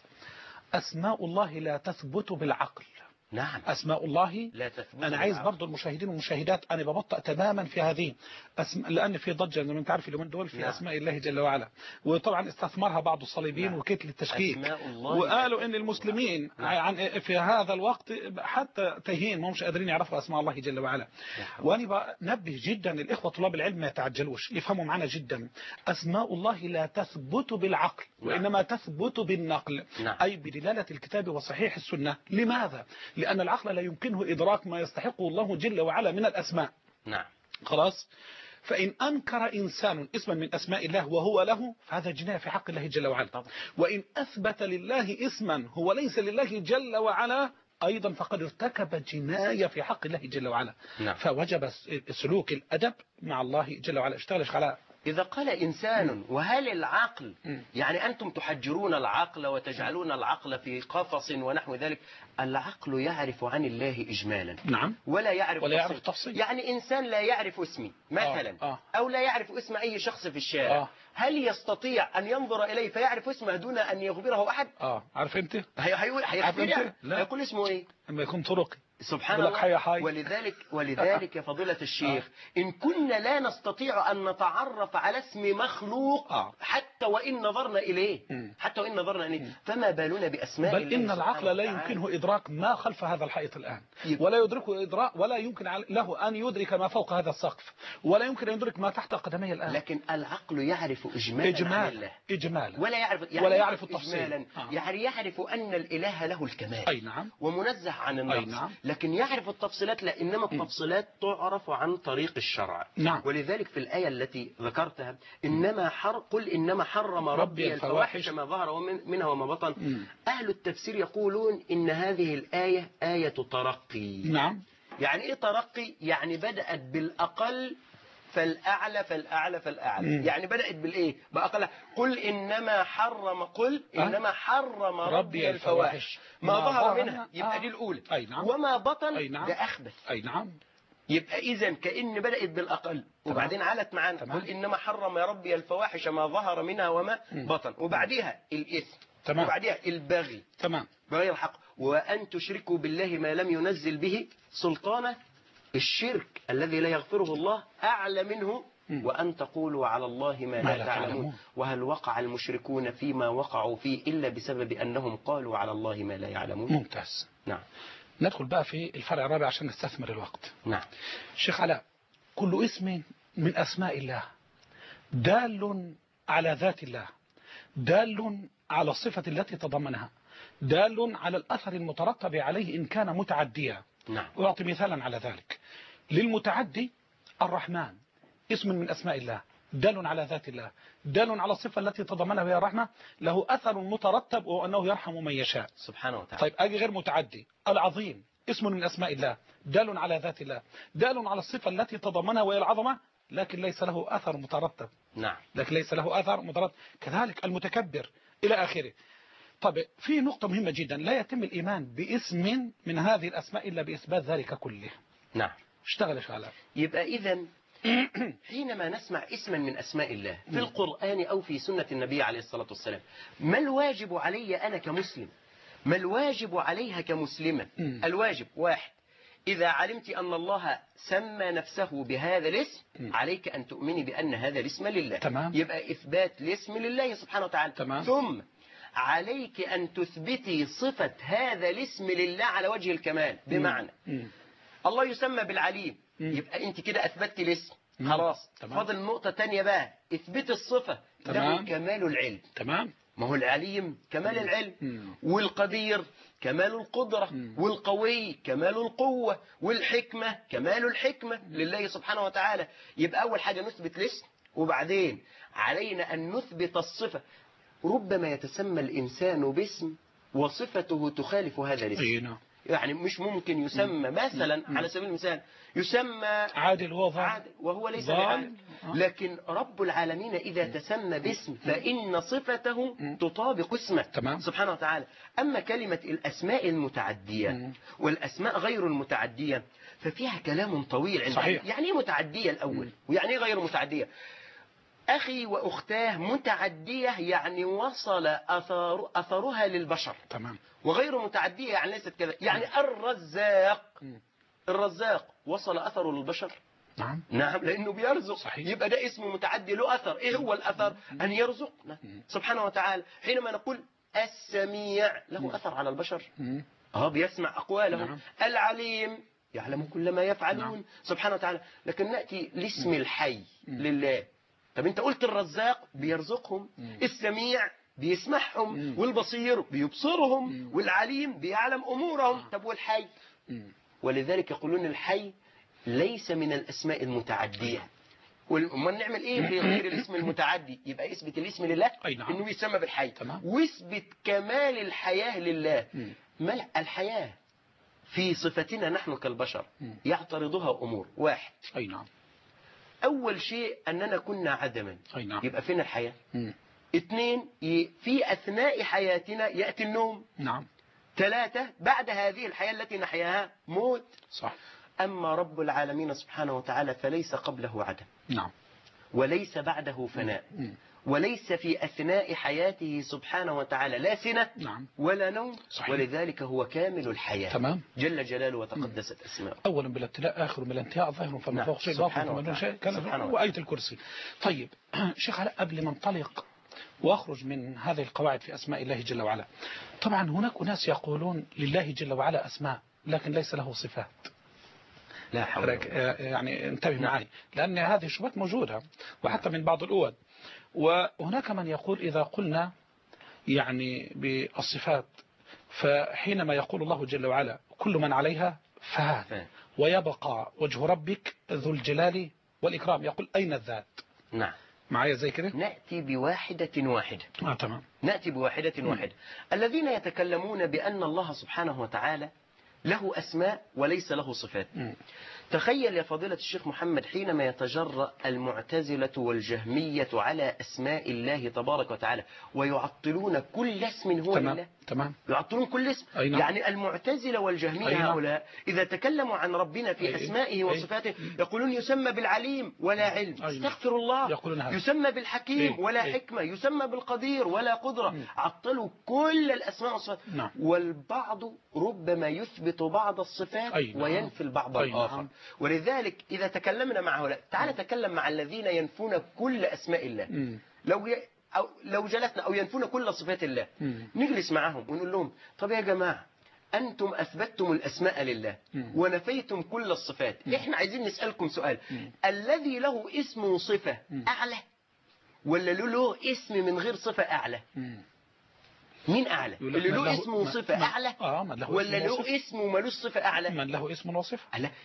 أسماء الله لا تثبت بالعقل. نعم. أسماء الله لا تثبت. أنا عايز برضو المشاهدين والمشاهدات أنا ببطأ تماما في هذه لأن في ضجة زي ما أنت عارف اليومين دول في أسماء الله جل وعلا، وطبعا استثمرها بعض الصليبين وكيت للتشكيك، وقالوا إن المسلمين في هذا الوقت حتى تهين ما مش قادرين يعرفوا أسماء الله جل وعلا. وأنا بنبه جدا الإخوة طلاب العلم ما يتعجلوش يفهموا معنا جدا. أسماء الله لا تثبت بالعقل وإنما تثبت بالنقل، أي بدلالة الكتاب وصحيح السنة. لماذا؟ لأن العقل لا يمكنه إدراك ما يستحقه الله جل وعلا من الأسماء. نعم. خلاص. فإن أنكر إنسان اسما من أسماء الله وهو له فهذا جناية في حق الله جل وعلا. وإن أثبت لله اسما هو ليس لله جل وعلا أيضا فقد ارتكب جناية في حق الله جل وعلا. نعم. فوجب سلوك الأدب مع الله جل وعلا. اشتغلش على إذا قال إنسان وهل العقل يعني أنتم تحجرون العقل وتجعلون العقل في قفص ونحو ذلك. العقل يعرف عن الله إجمالا. نعم. ولا يعرف تفصيل. يعني إنسان لا يعرف اسمي مثلا أو لا يعرف اسم أي شخص في الشارع هل يستطيع أن ينظر إليه فيعرف اسمه دون أن يخبره أحد؟ عارف أنت؟ هيقول اسمه إيه؟ لما يكون طرقي سبحان الله. ولذلك يا فضيلة الشيخ إن كنا لا نستطيع أن نتعرف على اسم مخلوق حتى وإن نظرنا إليه فما بالنا بأسماء بل إن العقل لا يمكنه إدراك ما خلف هذا الحائط الآن ولا يدركه إدراك ولا يمكن له أن يدرك ما فوق هذا السقف ولا يمكن أن يدرك ما تحت قدمي الآن. لكن العقل يعرف إجمالا ولا يعرف التفصيل. يعني يعرف أن الإله له الكمال. أي نعم. ومنزه عن النقص. نعم. لكن يعرف التفصيلات لا إنما التفصيلات تعرف عن طريق الشرع. نعم. ولذلك في الآية التي ذكرتها قل إنما حرم ربي الفواحش ما ظهر منها وما بطن. أهل التفسير يقولون إن هذه الآية آية ترقي. نعم. يعني إيه ترقي؟ يعني بدأت بالأقل فالأعلى فالأعلى فالأعلى. يعني بدأت بالإيه؟ بأقل قل إنما حرم ربي الفواحش ما ظهر منها. يبقى دي الأولى. نعم. وما بطن. نعم. ده أخبث. نعم. يبقى إذن كأن بدأت بالأقل وبعدين علت معانا قل إنما حرم ربي الفواحش ما ظهر منها وما بطن وبعديها الإثم. تمام. وبعديها البغي. تمام. بغير الحق وأن تشركوا بالله ما لم ينزل به سلطانه. الشرك الذي لا يغفره الله أعلى منه وأن تقولوا على الله ما لا تعلمون. وهل وقع المشركون فيما وقعوا فيه إلا بسبب أنهم قالوا على الله ما لا يعلمون. ممتاز. نعم. ندخل بقى في الفرع الرابع عشان نستثمر الوقت. نعم. شيخ علاء كل اسم من أسماء الله دال على ذات الله دال على الصفة التي تضمنها دال على الأثر المترتب عليه إن كان متعديا. نعم. أعطي مثالا على ذلك. للمتعدي الرحمن اسم من أسماء الله دال على ذات الله دال على الصفة التي تضمنها وهي الرحمة له أثر مترتب وأنه يرحم من يشاء سبحانه وتعالى. طيب أجي غير متعدي العظيم اسم من أسماء الله دال على ذات الله دال على الصفة التي تضمنها وهي العظمة لكن ليس له أثر مترتب. نعم. لكن ليس له أثر مترتب. كذلك المتكبر إلى آخره. طب في نقطة مهمة جدا لا يتم الإيمان باسم من هذه الأسماء إلا بإثبات ذلك كله. نعم. اشتغل شغلات. يبقى إذن حينما نسمع اسما من أسماء الله في القرآن أو في سنة النبي عليه الصلاة والسلام ما الواجب علي أنا كمسلم ما الواجب عليها كمسلمة؟ الواجب واحد إذا علمت أن الله سمى نفسه بهذا الاسم عليك أن تؤمني بأن هذا الاسم لله. تمام. يبقى إثبات الاسم لله سبحانه وتعالى. تمام. ثم عليك أن تثبتي صفة هذا الاسم لله على وجه الكمال. بمعنى الله يسمى بالعليم، يبقى أنت كده أثبتي الاسم. خلاص. فاضل نقطة تانية بقى، اثبت الصفة. له كمال العلم. تمام. ما هو العليم كمال العلم، والقدير كمال القدرة، والقوي كمال القوة، والحكمة كمال الحكمة لله سبحانه وتعالى. يبقى أول حاجة نثبت الاسم، وبعدين علينا أن نثبت الصفة. ربما يتسمى الإنسان باسم وصفته تخالف هذا الاسم. يعني مش ممكن يسمى مثلا على سبيل المثال يسمى عادل، وهو ليس بعادل. لكن رب العالمين إذا تسمى باسم فإن صفته تطابق اسمه. تمام. سبحانه وتعالى. أما كلمة الأسماء المتعدية والأسماء غير المتعدية ففيها كلام طويل عندنا. صحيح. يعني ايه متعدية الأول ويعني ايه غير متعدية؟ أخي وأختاه متعدية يعني وصل أثرها للبشر. تمام. وغير متعدية يعني ليست كذا. يعني الرزاق وصل أثره للبشر. نعم. نعم، لأنه بيرزق. صحيح. يبقى ده اسم متعدي له أثر. إيه هو الأثر؟ أن يرزقنا سبحانه وتعالى. حينما نقول السميع له أثر على البشر، بيسمع أقوالهم. نعم. العليم يعلم كل ما يفعلون. نعم. سبحانه وتعالى. لكن نأتي لاسم الحي لله. طب انت قلت الرزاق بيرزقهم، السميع بيسمعهم، والبصير بيبصرهم، والعليم بيعلم أمورهم. طب والحي؟ ولذلك يقولون الحي ليس من الأسماء المتعدية. وما نعمل ايه في غير الاسم المتعدي؟ يبقى اثبت الاسم لله. نعم. انه يسمى بالحي. تمام. واثبت كمال الحياة لله. الحياة في صفتنا نحن كالبشر يعترضها أمور. واحد، نعم. أول شيء أننا كنا عدما. نعم. يبقى فين الحياة؟ اثنين، في أثناء حياتنا يأتي النوم. نعم. ثلاثة، بعد هذه الحياة التي نحياها موت. صح. أما رب العالمين سبحانه وتعالى فليس قبله عدم. نعم. وليس بعده فناء. وليس في أثناء حياته سبحانه وتعالى لا سنة نعم. ولا نوم. صحيح. ولذلك هو كامل الحياة. تمام. جل جلاله وتقدست أسماؤه. أولا بالابتلاء، آخر بالانتهاء، ظاهر فما فوق شيء، باطن فما دون شيء، وآية الكرسي. طيب شيخ علاء، قبل ما انطلق وأخرج من هذه القواعد في أسماء الله جل وعلا، طبعا هناك أناس يقولون لله جل وعلا أسماء لكن ليس له صفات. لا حول. يعني انتبه معي، لأن هذه الشبهات موجودة وحتى من بعض الأول. وهناك من يقول إذا قلنا يعني بالصفات فحينما يقول الله جل وعلا كل من عليها فان ويبقى وجه ربك ذو الجلال والإكرام، يقول أين الذات؟ نعم. معايا زي كده؟ نأتي بواحدة واحدة. تمام. نأتي بواحدة واحدة. الذين يتكلمون بأن الله سبحانه وتعالى له أسماء وليس له صفات. تخيل يا فضيلة الشيخ محمد حينما يتجرأ المعتزلة والجهمية على أسماء الله تبارك وتعالى ويعطلون كل اسم هو تمام. لله. تمام. يعطلون كل اسم. نعم. يعني المعتزلة والجهمية هؤلاء إذا تكلموا عن ربنا في أسمائه وصفاته يقولون يسمى بالعليم ولا علم. استغفر الله. يسمى بالحكيم ولا حكمة. يسمى بالقدير ولا قدرة. عطلوا كل الأسماء والصفات. نعم. والبعض ربما يثبت بعض الصفات وينفي البعض الآخر. ولذلك إذا تكلمنا مع هؤلاء، تعال تكلم مع الذين ينفون كل أسماء الله. لو جلسنا أو ينفون كل صفات الله، نجلس معهم ونقول لهم طب يا جماعة أنتم أثبتتم الأسماء لله ونفيتم كل الصفات. إحنا عايزين نسألكم سؤال. الذي له اسم وصفة أعلى ولا له اسم من غير صفة أعلى؟ مين أعلى؟ اللي له اسم وصفة أعلى ولا له اسم ومالوش صفة أعلى؟ من له اسم وصفة.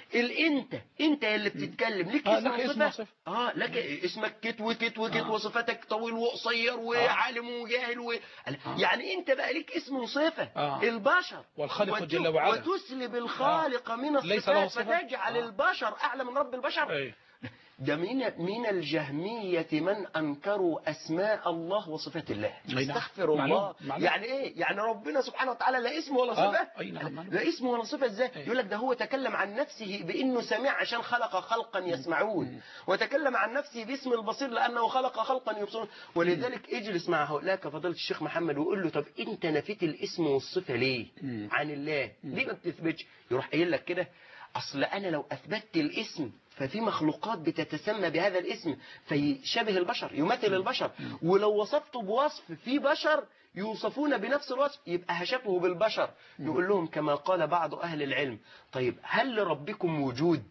أنت اللي بتتكلم لك اسم وصفة. لك اسمك كت وكت وكت وصفتك طويل وقصير وعالم وجاهل يعني أنت بقى لك اسم وصفة. البشر والخالق جل وعلا وتسلب الخالق من الصفات فتجعل البشر أعلى من رب البشر. ده من الجهمية من أنكروا أسماء الله وصفات الله. استغفر الله. يعني إيه؟ يعني ربنا سبحانه وتعالى لا اسم ولا صفة. لا اسم ولا صفة إزاي؟ يقول لك ده هو تكلم عن نفسه بأنه سميع عشان خلق خلقا يسمعون، وتكلم عن نفسه باسم البصير لأنه خلق خلقا يبصرون. ولذلك اجلس مع هؤلاء كفضيلة الشيخ محمد وقول له طب أنت نفيت الاسم والصفة ليه عن الله؟ ليه ما بتثبتش؟ يروح قايل لك كده أصل أنا لو أثبتت الاسم ففي مخلوقات بتتسمى بهذا الاسم فيشبه البشر يمثل البشر، ولو وصفته بوصف في بشر يوصفون بنفس الوصف يبقى هشبهه بالبشر. نقول لهم كما قال بعض أهل العلم: طيب هل لربكم وجود؟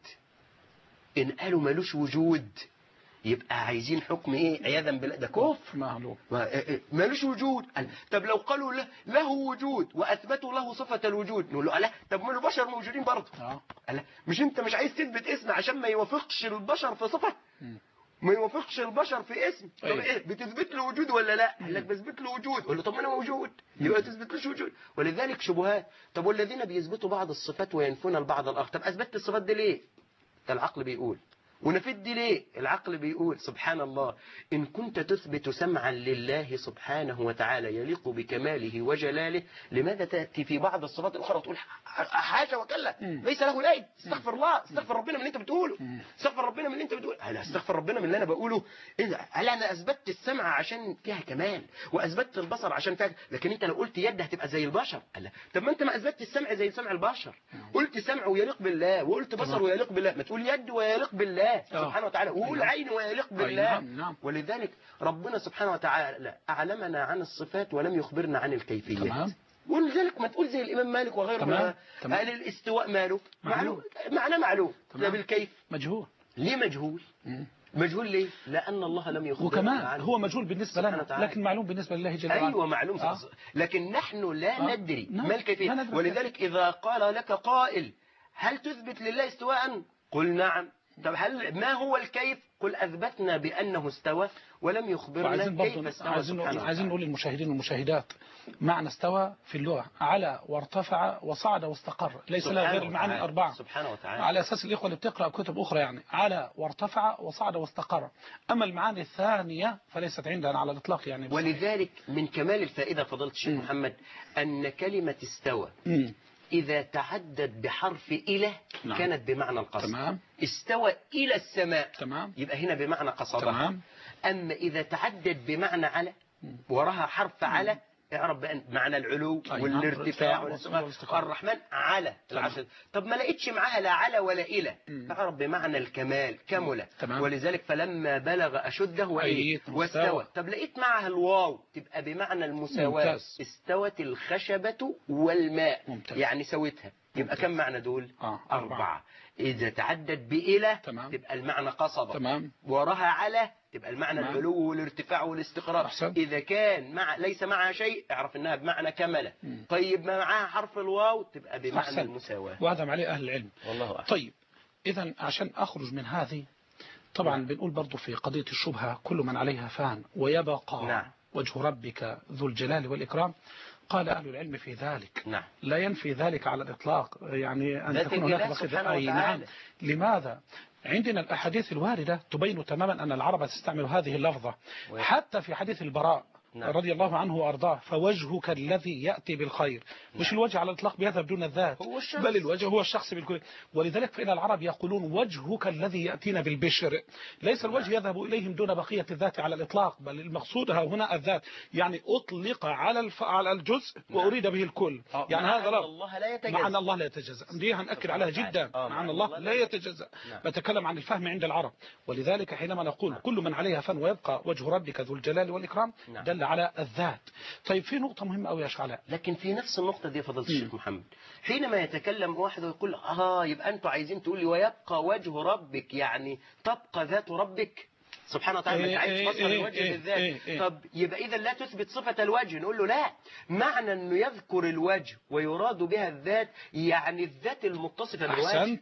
إن قالوا ملوش وجود يبقى عايزين حكم ايه؟ عياذا بالله ده كفر، معلوم. مالوش وجود. طب لو قالوا له وجود واثبتوا له صفه الوجود نقول له لا، طب ما البشر موجودين برضه. لا، مش انت مش عايز تثبت اسم عشان ما يوافقش البشر في صفه؟ ما يوافقش البشر في اسم. طب ايه بتثبت له وجود ولا لا؟ قال لك بثبت له وجود. قول له طب ما انا موجود، يبقى تثبت له وجود. ولذلك شبهات. طب والذين بيثبتوا بعض الصفات وينفون البعض الاخر، طب اثبتت الصفات دي ليه؟ ده العقل بيقول. ونفد ليه؟ العقل بيقول. سبحان الله، إن كنت تثبت سمعا لله سبحانه وتعالى يليق بكماله وجلاله، لماذا تأتي في بعض الصفات الأخرى وتقول حاجة وكلا ليس له الأيد؟ استغفر الله، استغفر ربنا من اللي أنت بتقوله، استغفر ربنا من اللي أنت بتقوله. هل استغفر ربنا من اللي أنا بقوله؟ هل أنا أثبتت السمع عشان فيها كمال وأثبتت البصر عشان فيها، لكن أنت لو قلت يد هتبقى زي البشر. طب ما أنت ما أثبتت السمع زي سمع البشر، قلت سمع ويليق بالله وقلت بصر ويليق بالله، ما تقول يد ويليق بالله سبحانه وتعالى وقول عين ويليق بالله. نعم. ولذلك ربنا سبحانه وتعالى أعلمنا عن الصفات ولم يخبرنا عن الكيفيات. تمام. ولذلك ما تقول زي الإمام مالك وغيره، قال الاستواء ماله معلوم، معناه معلوم، لا بالكيف مجهول. ليه مجهول؟ مجهول ليه؟ لأن الله لم يخبرنا وكمان عنه. هو مجهول بالنسبة لنا لكن معلوم بالنسبة لله جل وعلا. أيوة معلوم لكن نحن لا ندري ما الكيفية. ولذلك إذا قال لك قائل هل تثبت لله استواء؟ قل نعم. طب ما هو الكيف؟ قل أثبتنا بأنه استوى ولم يخبرنا كيف استوى. عايزين نقول للمشاهدين والمشاهدات معنى استوى في اللغة على وارتفع وصعد واستقر، ليس له غير المعاني الأربعة سبحانه وتعالى. على أساس الإخوة اللي بتقرأ كتب أخرى يعني على وارتفع وصعد واستقر. أما المعاني الثانية فليست عندنا على الإطلاق يعني. ولذلك من كمال الفائدة فضيلة الشيخ محمد أن كلمة استوى إذا تعدت بحرف إلى كانت بمعنى القصد. تمام. استوى إلى السماء. تمام. يبقى هنا بمعنى قصدها. تمام. أما إذا تعدت بمعنى على وراها حرف على اعرف بأن معنى العلو والارتفاع الرحمن على العرش. طب ما لقيتش معاها لا على ولا إلى، اعرف بمعنى الكمال كمل. ولذلك فلما بلغ أشده واستوى. طب لقيت معها الواو تبقى بمعنى المساواة. استوت الخشبة والماء. ممتاز. يعني سويتها. يبقى كم معنى دول؟ 4. إذا تعدت بإلى تبقى المعنى قصد. وراها على تبقى المعنى العلو والارتفاع والاستقرار. إذا كان ليس معها شيء اعرف انها بمعنى كمله. طيب ما معها حرف الواو تبقى بمعنى المساواة. وهذا عليه أهل العلم. والله أعلم. طيب إذا عشان أخرج من هذه طبعا بنقول برضو في قضية الشبهة كل من عليها فان ويبقى وجه ربك ذو الجلال والإكرام. قال أهل العلم في ذلك لا ينفي ذلك على الإطلاق، يعني أن تكون هناك بقية. نعم. لماذا؟ عندنا الأحاديث الواردة تبين تماما أن العرب تستعمل هذه اللفظة حتى في حديث البراء رضي الله عنه وأرضاه فوجهك الذي يأتي بالخير. مش الوجه على الإطلاق بيذهب دون الذات بل الوجه هو الشخص بالكل. ولذلك فإن العرب يقولون وجهك الذي يأتينا بالبشر، ليس الوجه يذهب إليهم دون بقية الذات على الإطلاق بل المقصود هنا الذات، يعني أطلق على الجزء وأريد به الكل. يعني هذا معنى الله لا يتجزأ. دي هنأكد عليها جدا. معنى الله لا يتجزأ. بتكلم عن الفهم عند العرب. ولذلك حينما نقول كل من عليها فان ويبقى وجه ربك ذو الجلال والإكرام دل على الذات. طيب في نقطة مهمة أوي يا شعلاء، لكن في نفس النقطة دي فضيلة الشيخ محمد حينما يتكلم واحد ويقول يبقى أنتوا عايزين تقول لي ويبقى وجه ربك يعني تبقى ذات ربك سبحانه وتعالى. مش عايز تصل الوجه بالذات. طب يبقى إذا لا تثبت صفة الوجه. نقول له لا، معنى أنه يذكر الوجه ويراد بها الذات يعني الذات المتصفة بالوجه.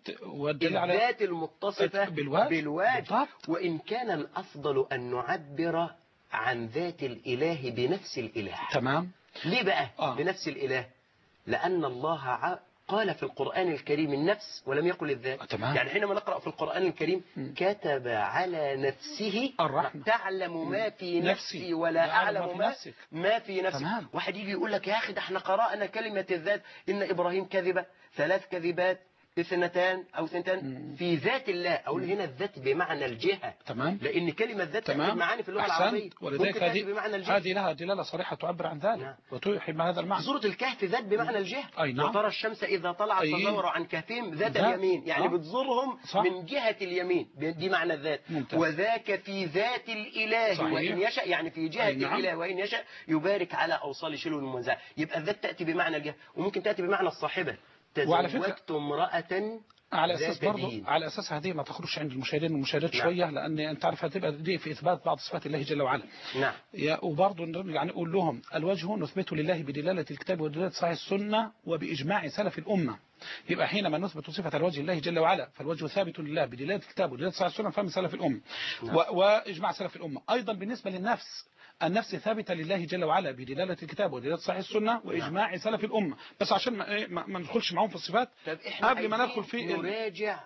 الذات المتصفة بالوجه. وإن كان الأفضل أن نعبر عن ذات الإله بنفس الإله. تمام. ليه بقى بنفس الإله؟ لأن الله قال في القرآن الكريم النفس ولم يقل الذات. يعني حينما نقرأ في القرآن الكريم كتب على نفسه الرحمة تعلم ما في نفسي ولا أعلم ما في نفسي. واحد يجي يقول لك يا أخي ده احنا قرأنا كلمة الذات إن إبراهيم كذب 3 كذبات اثنتان أو ثنتان في ذات الله. أقول هنا الذات بمعنى الجهة. تمام. لأن كلمة ذات تأتي تمام. بمعاني في اللغة أحسنت. العربية. ولذلك ممكن تأتي بمعنى الجهة. هذه لها دلالة صريحة تعبر عن ذلك. نعم. وتوحي بهذا المعنى. في سورة الكهف ذات بمعنى الجهة. أي نعم. وترى الشمس إذا طلعت تزور عن كهفهم ذات اليمين، يعني بتزورهم صح. من جهة اليمين، دي معنى الذات. ممتاز. وذاك في ذات الإله صحيح. وإن يشاء، يعني في جهة نعم. الإله وإن يشاء يبارك على أوصال شلو المنزع. يبقى الذات تأتي بمعنى الجهة، وممكن تأتي بمعنى الصاحبة. وعلى فكرة تزوجت امرأة على اساس ذات برضه دين. على اساس هذه ما تخرجش عند المشاهدين والمشاهدات نعم. شويه، لان انت عارف هتبقى دي في اثبات بعض صفات الله جل وعلا. نعم. وبرضه يعني نقول لهم الوجه نثبت لله بدلاله الكتاب ودلاله صحيح السنه وباجماع سلف الامه. يبقى حينما نثبت صفه الوجه لله جل وعلا فالوجه ثابت لله بدلاله الكتاب ودلاله صحيح السنه فهم سلف الامه. نعم. واجماع سلف الامه. ايضا بالنسبه للنفس، النفس ثابتة لله جل وعلا بدلالة الكتاب ودلالة صحيح السنة وإجماع سلف الأمة. بس عشان ما ندخلش معهم في الصفات قبل ما ندخل في نراجع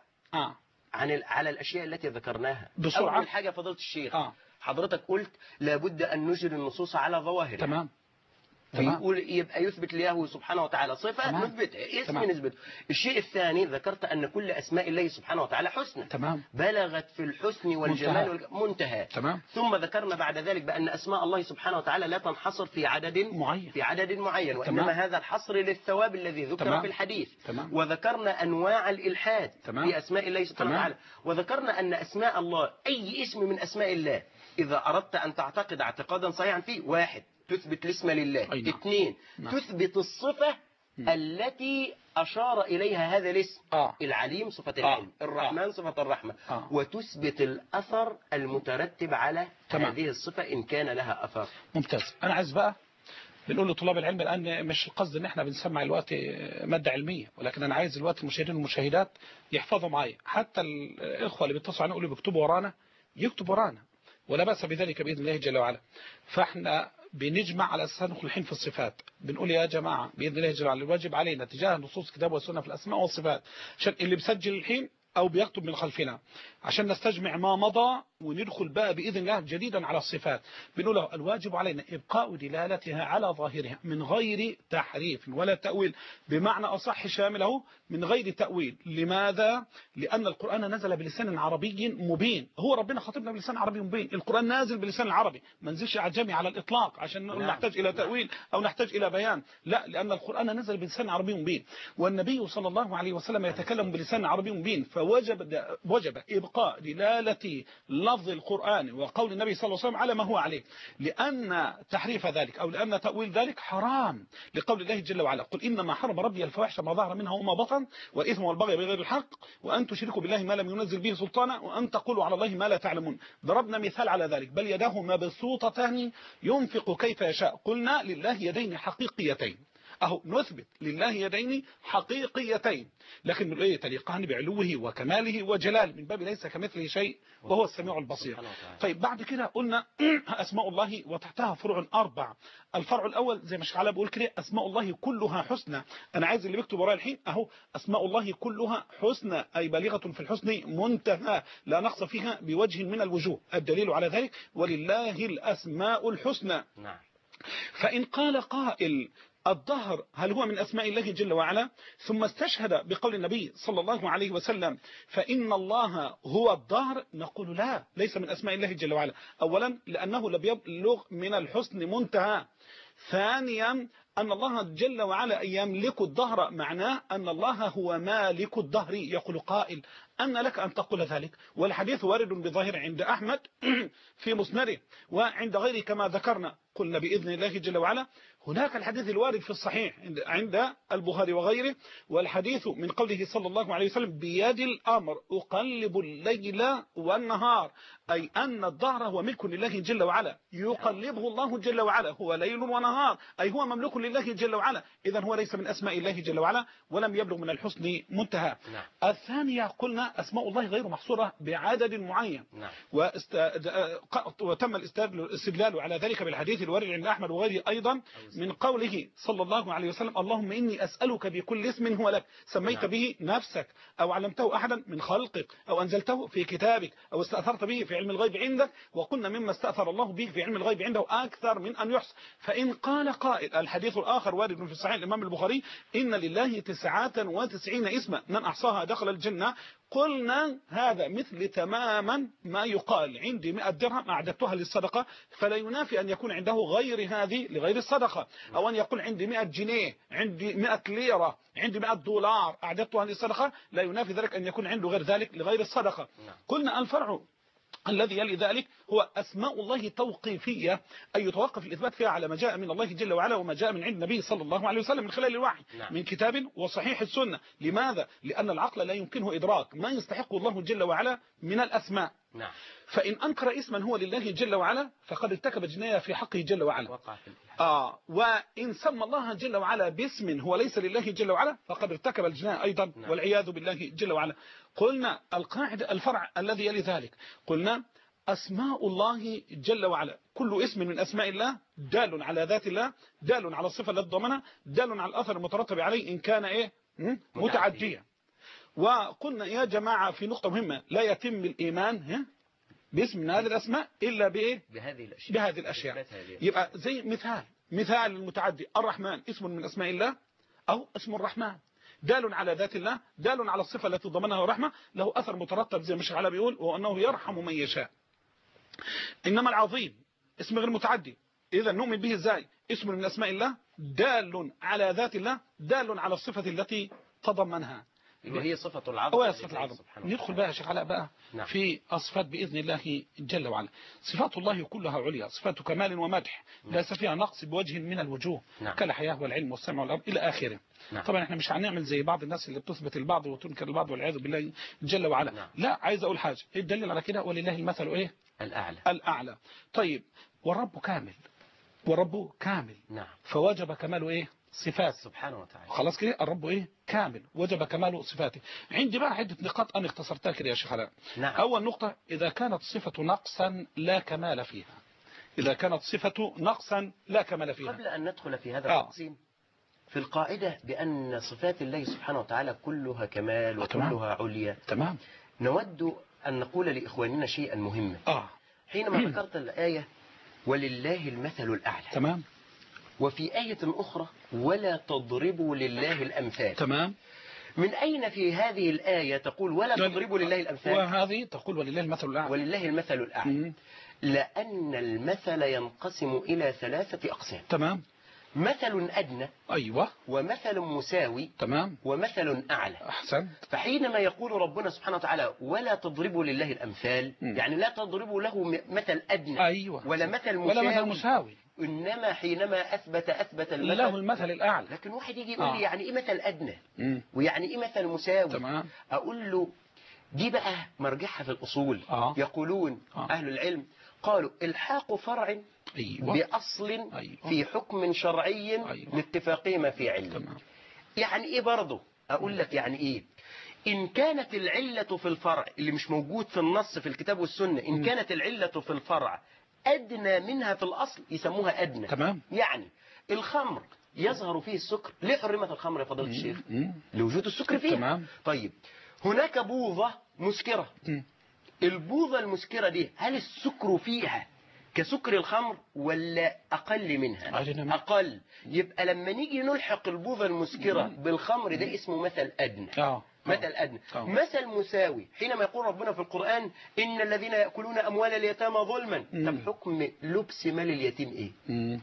على الأشياء التي ذكرناها بسرعة. أول حاجة فضلت الشيخ حضرتك قلت لابد أن نجري النصوص على ظواهرها. تمام. يقول يبقى يثبت له سبحانه وتعالى صفة نثبت اسم نثبت. الشيء الثاني ذكرت أن كل أسماء الله سبحانه وتعالى حسنى. تمام. بلغت في الحسن والجمال منتهى. تمام. ثم ذكرنا بعد ذلك بأن أسماء الله سبحانه وتعالى لا تنحصر في عدد معين وإنما هذا الحصر للثواب الذي ذكر في الحديث. تمام. وذكرنا أنواع الإلحاد في أسماء الله سبحانه وتعالى. وذكرنا أن أسماء الله أي اسم من أسماء الله إذا أردت أن تعتقد اعتقادا صحيحا فيه، واحد تثبت الاسم لله. اثنين تثبت الصفة التي أشار إليها هذا الاسم. العليم صفة العلم، الرحمن صفة الرحمة. وتثبت الأثر المترتب على هذه الصفة إن كان لها أثر. ممتاز. أنا عايز بقى بنقول لطلاب العلم الآن مش القصد إن إحنا بنسمع الوقت مادة علمية، ولكن أنا عايز الوقت المشاهدين والمشاهدات يحفظوا معايا، حتى الإخوة اللي بيتصلوا علينا يقولوا بيكتبوا ورانا يكتبوا ورانا ولا بأس بذلك بإذن الله جل وعلا. فإحنا بنجمع على أساس ندخل الحين في الصفات. بنقول يا جماعة بإذن الله جل وعلا الواجب علينا تجاه نصوص الكتاب والسنة في الأسماء والصفات، عشان اللي بسجل الحين أو بيكتب من خلفنا عشان نستجمع ما مضى وندخل بقى بإذن الله جديدا على الصفات. بنقول له الواجب علينا إبقاء دلالتها على ظاهرها من غير تحريف ولا تأويل، بمعنى أصح شامله من غير تأويل. لماذا؟ لأن القرآن نزل بلسان عربي مبين، هو ربنا خاطبنا بلسان عربي مبين، القرآن نازل بلسان العربي، ما نزلش أعجمي على الإطلاق عشان نحتاج إلى تأويل أو نحتاج إلى بيان، لا، لأن القرآن نزل بلسان عربي مبين، والنبي صلى الله عليه وسلم يتكلم بلسان عربي مبين، فوجب إبقاء دلالة لفظ القرآن وقول النبي صلى الله عليه وسلم على ما هو عليه، لأن تحريف ذلك أو لأن تأويل ذلك حرام، لقول الله جل وعلا قل إنما حرم ربي الفواحش ما ظهر منها وما بطن والإثم والبغي بغير الحق وأن تشركوا بالله ما لم ينزل به سلطانا وأن تقولوا على الله ما لا تعلمون. ضربنا مثال على ذلك، بل يداه مبسوطتان ينفق كيف يشاء. قلنا لله يدين حقيقيتين، أهو نثبت لله يدين حقيقيتين، لكن من ايه تليقان بعلوه وكماله وجلاله من باب ليس كمثله شيء وهو السميع البصير. طيب بعد كده قلنا أسماء الله وتحتها فروع 4. الفرع الأول زي ما الشيخ علاء بيقول كده أسماء الله كلها حسنى. أنا عايز اللي بيكتب ورايا الحين أهو أسماء الله كلها حسنى أي بالغة في الحسن منتهى لا نقص فيها بوجه من الوجوه. الدليل على ذلك ولله الأسماء الحسنى. فإن قال قائل الظهر هل هو من أسماء الله جل وعلا؟ ثم استشهد بقول النبي صلى الله عليه وسلم فإن الله هو الظهر، نقول لا، ليس من أسماء الله جل وعلا. أولا لأنه لم يبلغ من الحسن منتهى. ثانيا أن الله جل وعلا يملك الظهر، معناه أن الله هو مالك الظهر. يقول قائل أن لك أن تقول ذلك، والحديث وارد بظاهر عند أحمد في مسنده وعند غيره كما ذكرنا. قلنا بإذن الله جل وعلا هناك الحديث الوارد في الصحيح عند البخاري وغيره، والحديث من قوله صلى الله عليه وسلم بيد الأمر أقلب الليل والنهار، أي أن الظهر هو ملك لله جل وعلا يقلبه الله جل وعلا، هو ليل ونهار، أي هو مملوك لله جل وعلا. إذن هو ليس من أسماء الله جل وعلا ولم يبلغ من الحسن منتهى. الثانية قلنا أسماء الله غير محصورة بعدد معين، وتم الاستدلال على ذلك بالحديث الوارد عند أحمد وغيره أيضا من قوله صلى الله عليه وسلم اللهم إني أسألك بكل اسم هو لك سميت به نفسك أو علمته أحدا من خلقك أو أنزلته في كتابك أو استأثرت به في علم الغيب عندك، وقلنا مما استأثر الله به في علم الغيب عنده أكثر من أن يحصى. فإن قال قائل الحديث الآخر وارد في صحيح الإمام البخاري إن لله 99 اسما من أحصاها دخل الجنة، قلنا هذا مثل تماما ما يقال عندي 100 درهم أعددتها للصدقة، فلا ينافي أن يكون عنده غير هذه لغير الصدقة، أو أن يقول عندي 100 جنيه، عندي 100 ليرة، عندي 100 دولار أعددتها للصدقة، لا ينافي ذلك أن يكون عنده غير ذلك لغير الصدقة. قلنا الفرع الذي يلي ذلك هو أسماء الله توقيفية، أي يتوقف الإثبات فيها على ما جاء من الله جل وعلا وما جاء من عند النبي صلى الله عليه وسلم من خلال الوحي من كتاب وصحيح السنة. لماذا؟ لأن العقل لا يمكنه إدراك ما يستحق الله جل وعلا من الأسماء. فإن أنكر اسما هو لله جل وعلا فقد ارتكب جناية في حقه جل وعلا. وإن سمى الله جل وعلا باسم هو ليس لله جل وعلا فقد ارتكب الجناية أيضا والعياذ بالله جل وعلا. قلنا القاعدة الفرع الذي يلي ذلك، قلنا أسماء الله جل وعلا كل اسم من أسماء الله دال على ذات الله، دال على الصفة التي ضمنها، دال على الأثر المترتب عليه إن كان متعديا. وقلنا يا جماعة في نقطة مهمة، لا يتم الإيمان باسم من هذه الأسماء إلا بهذه الأشياء. يبقى زي مثال المتعدي الرحمن اسم من أسماء الله أو اسم الرحمن دال على ذات الله، دال على الصفة التي ضمنها الرحمة، له أثر مترتب زي ما الشيخ علاء بيقول وأنه يرحم من يشاء. إنما العظيم اسم غير متعدي، إذا نؤمن به إزاي؟ اسم من أسماء الله دال على ذات الله، دال على الصفة التي تضمنها وهي صفة العظم. ندخل بقى يا شيخ علاء بقى في الصفات بإذن الله جل وعلا. صفات الله كلها عليا، صفات كمال ومدح ليس فيها نقص بوجه من الوجوه كالحياة والعلم والسمع والأمر إلى آخره. طبعا احنا مش هنعمل زي بعض الناس اللي بتثبت البعض وتنكر البعض والعياذ بالله جل وعلا. لا، عايز أقول حاجة، إيه الدليل على كده؟ ولله المثل الأعلى. طيب والرب كامل فوجب كماله صفات سبحانه وتعالى. خلاص كده الرب كامل وجب كمال صفاته. عندي بقى عدة نقاط أنا اختصرتها كده يا شيخ علاء. أول نقطة، إذا كانت صفة نقصا لا كمال فيها، قبل أن ندخل في هذا التقسيم في القاعدة بأن صفات الله سبحانه وتعالى كلها كمال وكلها عليا. نود أن نقول لإخواننا شيئا مهما. حينما ذكرت الآية ولله المثل الأعلى، وفي آية أخرى ولا تضربوا لله الأمثال، من أين في هذه الآية تقول ولا تضربوا لله الأمثال وهذه تقول ولله المثل الأعلى؟ لأن المثل ينقسم إلى 3 أقسام. مثل أدنى، ومثل مساوي، ومثل أعلى. فحينما يقول ربنا سبحانه وتعالى ولا تضربوا لله الأمثال، يعني لا تضربوا له مثل أدنى ولا مثل مساوي، إنما حينما أثبت له المثل الأعلى. لكن واحد يجي يقول لي يعني إيه مثل أدنى ويعني إيه مثل مساوي؟ أقول له دي بقى مرجعها في الأصول. يقولون أهل العلم قالوا الحاق فرع بأصل في حكم شرعي لاتفاقهما في علة. يعني إيه برضه؟ أقول لك يعني إيه؟ إن كانت العلة في الفرع اللي مش موجود في النص في الكتاب والسنة، إن كانت العلة في الفرع أدنى منها في الأصل يسموها أدنى. يعني الخمر يظهر فيه السكر، ليه حرمت الخمر يا فضيلة الشيخ؟ لوجود السكر فيه. طيب هناك بوظة مسكرة، البوظة المسكرة دي هل السكر فيها كسكر الخمر ولا أقل منها؟ أقل. يبقى لما نيجي نلحق البوظة المسكرة بالخمر ده اسمه مثل أدنى. مثل أدنى. مثل مساوي حينما يقول ربنا في القرآن إن الذين يأكلون أموال اليتامى ظلما. طب حكم لبس مال اليتيم إيه؟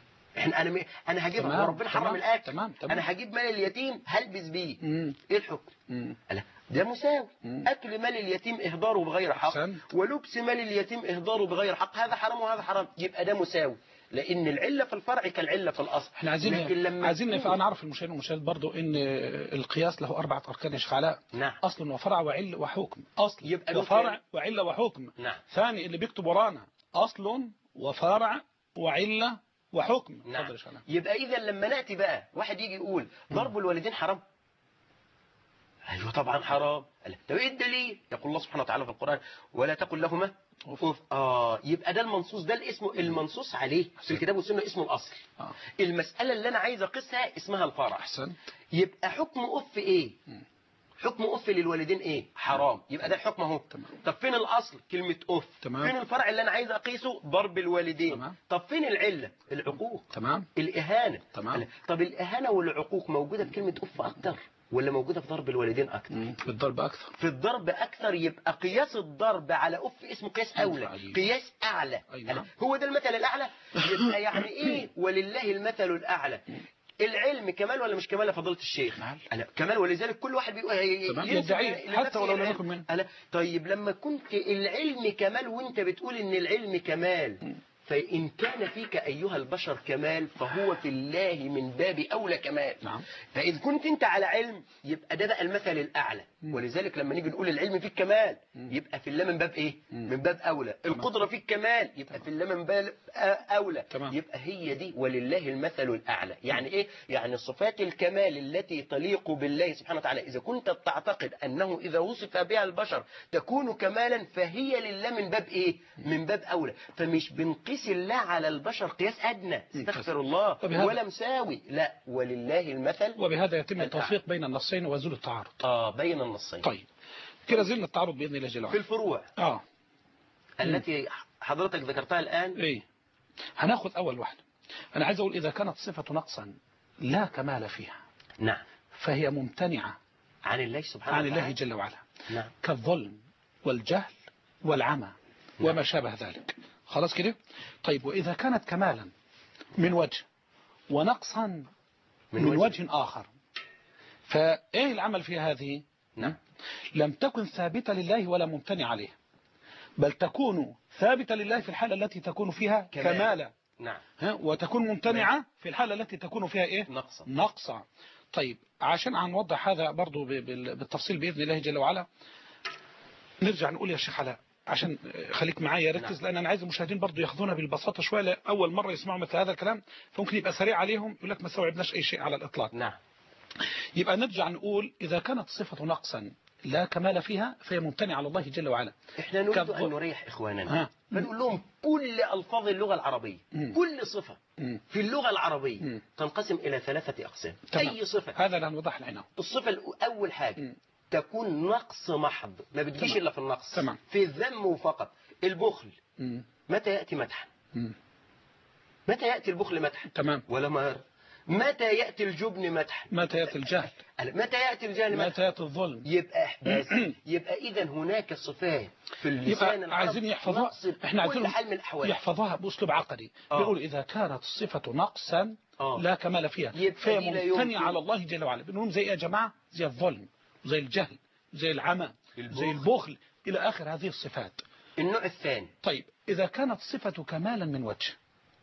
أنا هجيبها وربنا حرم الأكل، أنا هجيب مال اليتيم هلبس بيه، إيه الحكم؟ ده مساوي. أكل مال اليتيم إهداره بغير حق، ولبس مال اليتيم إهداره بغير حق، هذا حرام وهذا حرام، يبقى ده مساوي، لأن العلة في الفرع كالعلة في الأصل. احنا عايزين فأنا أعرف المشاهد برضو إن القياس له 4 أركان يا شيخ علاء. أصل وفرع وعلة وحكم. أصل وفرع وعلة وحكم. ثاني اللي بيكتب ورانا أصل وفرع وعلة وحكم. يبقى إذا لما نأتي بقى واحد يجي يقول ضرب الوالدين حرام، أيوة يبقى طبعا حرام. طب ايه الدليل؟ يقول الله سبحانه وتعالى في القرآن ولا تقل لهما أوف. يبقى ده المنصوص، ده الاسم المنصوص عليه في الكتاب والسنة اسمه الأصل. المسألة اللي أنا عايز أقيسها اسمها الفرع. أحسن. يبقى حكم أف إيه؟ حكم أف للوالدين إيه؟ حرام. يبقى ده الحكم أهو. طب فين الأصل؟ كلمة أف. تمام. فين الفرع اللي أنا عايز أقيسه؟ ضرب الوالدين. تمام. طب فين العلة؟ العقوق. تمام. الإهانة. تمام. طب الإهانة والعقوق موجودة في كلمة أف أكتر ولا موجودة في ضرب الوالدين أكتر؟ في الضرب أكثر. في الضرب أكثر. يبقى قياس الضرب على أف اسمه قياس أولى، قياس أعلى. نعم. هو ده المثل الأعلى. يبقى يعني إيه ولله المثل الأعلى؟ العلم كمال ولا مش كمال يا فضيلة الشيخ؟ كمال. ولذلك كل واحد بيقول يدعي حتى ولو لم يكن منه. طيب لما كنت العلم كمال وانت بتقول ان العلم كمال، فإن كان فيك أيها البشر كمال فهو في الله من باب أولى كمال. نعم. فإذ كنت أنت على علم يبقى ده بقى المثل الأعلى. ولذلك لما نيجي نقول العلم فيك كمال يبقى في الله من باب إيه؟ من باب أولى. القدرة فيك كمال يبقى في الله من باب أولى. يبقى هي دي ولله المثل الأعلى. يعني إيه؟ يعني صفات الكمال التي تليق بالله سبحانه وتعالى إذا كنت تعتقد أنه إذا وصف بها البشر تكون كمالا فهي لله من باب إيه؟ من باب أولى. فمش بنقيس الله على البشر قياس أدنى استغفر الله ولا مساوي، لا ولله المثل. وبهذا يتم التوفيق بين النصين وزول التعارض. بين النصين. طيب كده زلنا التعارض بإذن الله جل وعلا في الفروع التي حضرتك ذكرتها الآن. إيه هناخذ أول واحدة. أنا عايز أقول إذا كانت صفة نقصا لا كمال فيها نعم فهي ممتنعة عن الله سبحانه عن وتعالى. الله جل وعلا. نعم. كالظلم والجهل والعمى وما شابه ذلك. خلاص كده. طيب وإذا كانت كمالا من وجه ونقصا من وجه آخر فإيه العمل في هذه؟ نعم. لم تكن ثابتة لله ولا ممتنع عليه، بل تكون ثابتة لله في الحالة التي تكون فيها كمالا. نعم. وتكون ممتنعة في الحالة التي تكون فيها إيه؟ نقصا. طيب عشان هنوضح هذا برضو بالتفصيل بإذن الله جل وعلا نرجع نقول يا شيخ علاء عشان خليك معايا ركز. لأن أنا عايز المشاهدين برضو ياخذونها بالبساطة شوية، أول مرة يسمعوا مثل هذا الكلام فممكن يبقى سريع عليهم يقول لك ما استوعبناش أي شيء على الإطلاق. نعم. يبقى نرجع نقول إذا كانت صفة نقصا لا كمال فيها فهي ممتنعة على الله جل وعلا. احنا نريد أن نريح إخواننا فنقول لهم كل ألفاظ اللغة العربية كل صفة في اللغة العربية تنقسم إلى 3 أقسام. أي صفة هذا اللي هنوضح العناء. الصفة أول حاجة تكون نقص محض ما بتجيش إلا في النقص. في الذم فقط. البخل متى يأتي مدحا؟ متى يأتي البخل مدحا؟ تمام. ولا مهر. متى يأتي الجبن مدحا؟ متى يأتي الجهل؟ متى يأتي الجهل مدحا؟ متى يأتي الظلم؟ يبقى إذا هناك صفات في اللسان العربي عايزين يحفظوها. احنا عايزين يحفظوها بأسلوب عقدي. بيقول إذا كانت الصفة نقصا لا كمال فيها فهي ممتنعة على الله جل وعلا. بنقول زي يا جماعة زي الظلم زي الجهل زي العمى زي البخل إلى آخر هذه الصفات. النوع الثاني. طيب إذا كانت صفة كمالا من وجه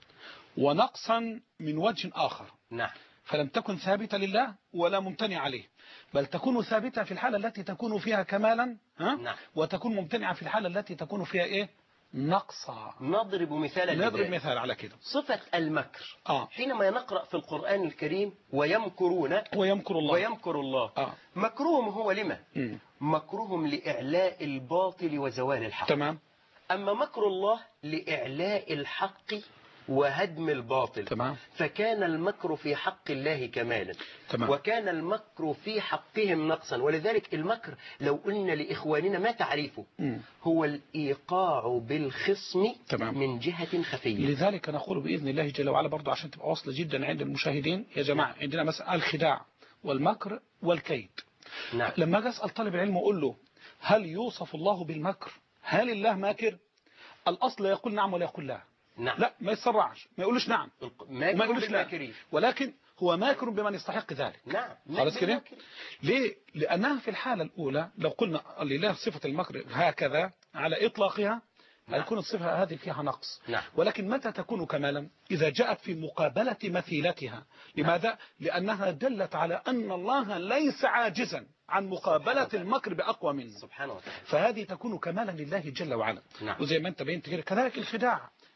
ونقصا من وجه آخر نعم. فلم تكن ثابتة لله ولا ممتنع عليه، بل تكون ثابتة في الحالة التي تكون فيها كمالا نعم. وتكون ممتنعة في الحالة التي تكون فيها إيه؟ نقصا. نضرب مثال على كده. صفة المكر حينما نقرأ في القرآن الكريم ويمكر الله مكرهم هو لما؟ مكرهم لإعلاء الباطل وزوال الحق. تمام. أما مكر الله لإعلاء الحق وهدم الباطل. تمام. فكان المكر في حق الله كمالا. تمام. وكان المكر في حقهم نقصا. ولذلك المكر لو قلنا لإخواننا ما تعريفه هو الإيقاع بالخصم من جهة خفية. لذلك نقول بإذن الله جل وعلا برضو عشان تبقى واصلة جدا عند المشاهدين يا جماعة عندنا مثلا الخداع والمكر والكيد. نعم. لما أجي أسأل طالب العلم وأقول له هل يوصف الله بالمكر؟ هل الله ماكر؟ الأصل يقول نعم ولا يقول لا. نعم. لا ما يسرعش ما يقولش نعم وما يقولش لا، ولكن هو ماكر بمن يستحق ذلك. نعم. خلاص كده. ليه؟ لأنها في الحالة الأولى لو قلنا لله صفة المكر هكذا على إطلاقها هيكون الصفة هذه فيها نقص. نعم. ولكن متى تكون كمالا؟ إذا جاءت في مقابلة مثيلتها. لماذا؟ نعم. لأنها دلت على أن الله ليس عاجزا عن مقابلة المكر بأقوى منه سبحانه وتعالى. فهذه تكون كمالا لله جل وعلا. نعم. وزي ما انت بينت كده كذلك الخداع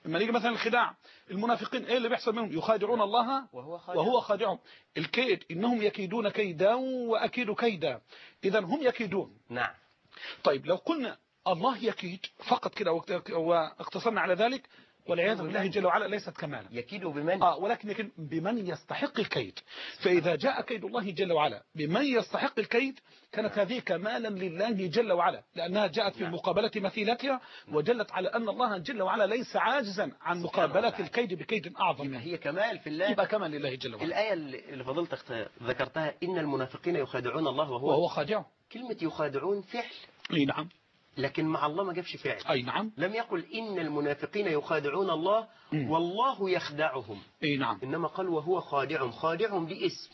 لما نيجي مثلا الخداع، المنافقين ايه اللي بيحصل منهم؟ يخادعون الله وهو خادعهم. الكيد إنهم يكيدون كيدا وأكيد كيدا، إذا هم يكيدون. نعم. طيب لو قلنا الله يكيد فقط كده واقتصرنا على ذلك، والعياذ بالله جل وعلا ليست كمالا. يكيد بمن؟ ولكن بمن يستحق الكيد. فإذا جاء كيد الله جل وعلا بمن يستحق الكيد كانت هذه كمالا لله جل وعلا، لأنها جاءت في مقابلة مثيلتها ودلت على أن الله جل وعلا ليس عاجزا عن مقابلة الكيد بكيد أعظم منه. هي كمال في الله، يبقى كمال لله جل وعلا. الآية اللي فضلت ذكرتها إن المنافقين يخادعون الله وهو خادعهم. كلمة يخادعون فعل. أي نعم. لكن مع الله ما جابش فعل. أي نعم. لم يقل إن المنافقين يخادعون الله والله يخدعهم. أي نعم. إنما قال وهو خادعهم باسم.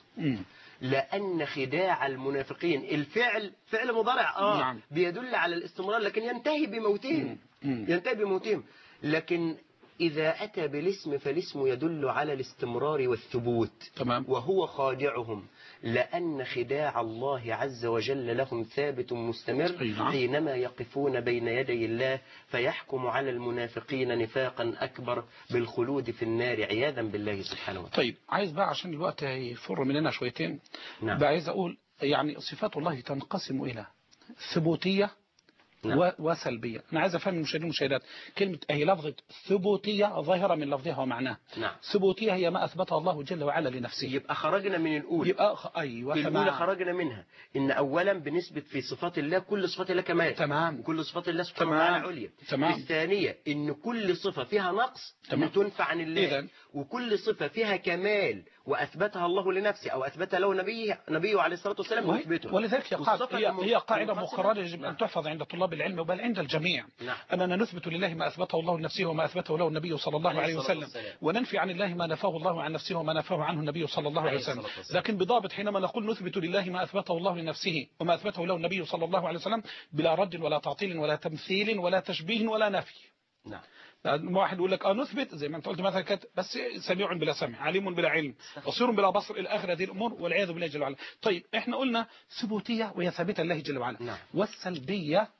لأن خداع المنافقين الفعل فعل مضارع نعم. بيدل على الاستمرار، لكن ينتهي بموتهم. ينتهي بموتهم. لكن إذا أتى بالاسم فالاسم يدل على الاستمرار والثبوت. تمام. وهو خادعهم لأن خداع الله عز وجل لهم ثابت مستمر حينما يقفون بين يدي الله فيحكم على المنافقين نفاقا أكبر بالخلود في النار عياذا بالله سبحانه وتعالى. طيب عايز بقى عشان الوقت هيفر مننا شويتين. نعم. بقى عايز أقول يعني صفات الله تنقسم إلى ثبوتية نعم. وسلبية. أنا عايز أفهم المشاهدين والمشاهدات كلمة أي لفظة ثبوتية ظاهرة من لفظها ومعناها. نعم. ثبوتية هي ما أثبتها الله جل وعلا لنفسه. يبقى خرجنا من الأولى. أيوة. في الأولى خرجنا منها إن أولا بنثبت في صفات الله كل صفات الله كمال. تمام. وكل صفات الله سبحانه وتعالى عليا. تمام. الثانية إن كل صفة فيها نقص تنفع عن الله. إذن. وكل صفة فيها كمال وأثبتها الله لنفسه أو أثبتها له نبيه عليه الصلاة والسلام نثبته. ولذلك هي قاعدة مخرجة يجب أن تحفظ عند طلاب العلم بل عند الجميع. نعم. أننا نثبت لله ما أثبته الله لنفسه وما أثبته له النبي صلى الله عليه وسلم، وننفي عن الله ما نفاه الله عن نفسه وما نفاه عنه النبي صلى الله عليه وسلم. لكن بضابط حينما نقول نثبت لله ما أثبته الله لنفسه وما أثبته له النبي صلى الله عليه وسلم بلا رد ولا تعطيل ولا تمثيل ولا تشبيه ولا نفي. نعم. واحد يقول لك نثبت زي ما انت قلت مثلا كده بس سميع بلا سمع، عليم بلا علم، بصير بلا بصر، الى اخر هذه الامور والعياذ بالله جل وعلا. طيب احنا قلنا ثبوتيه وهي ثابته لله جل وعلا. نعم. والسلبيه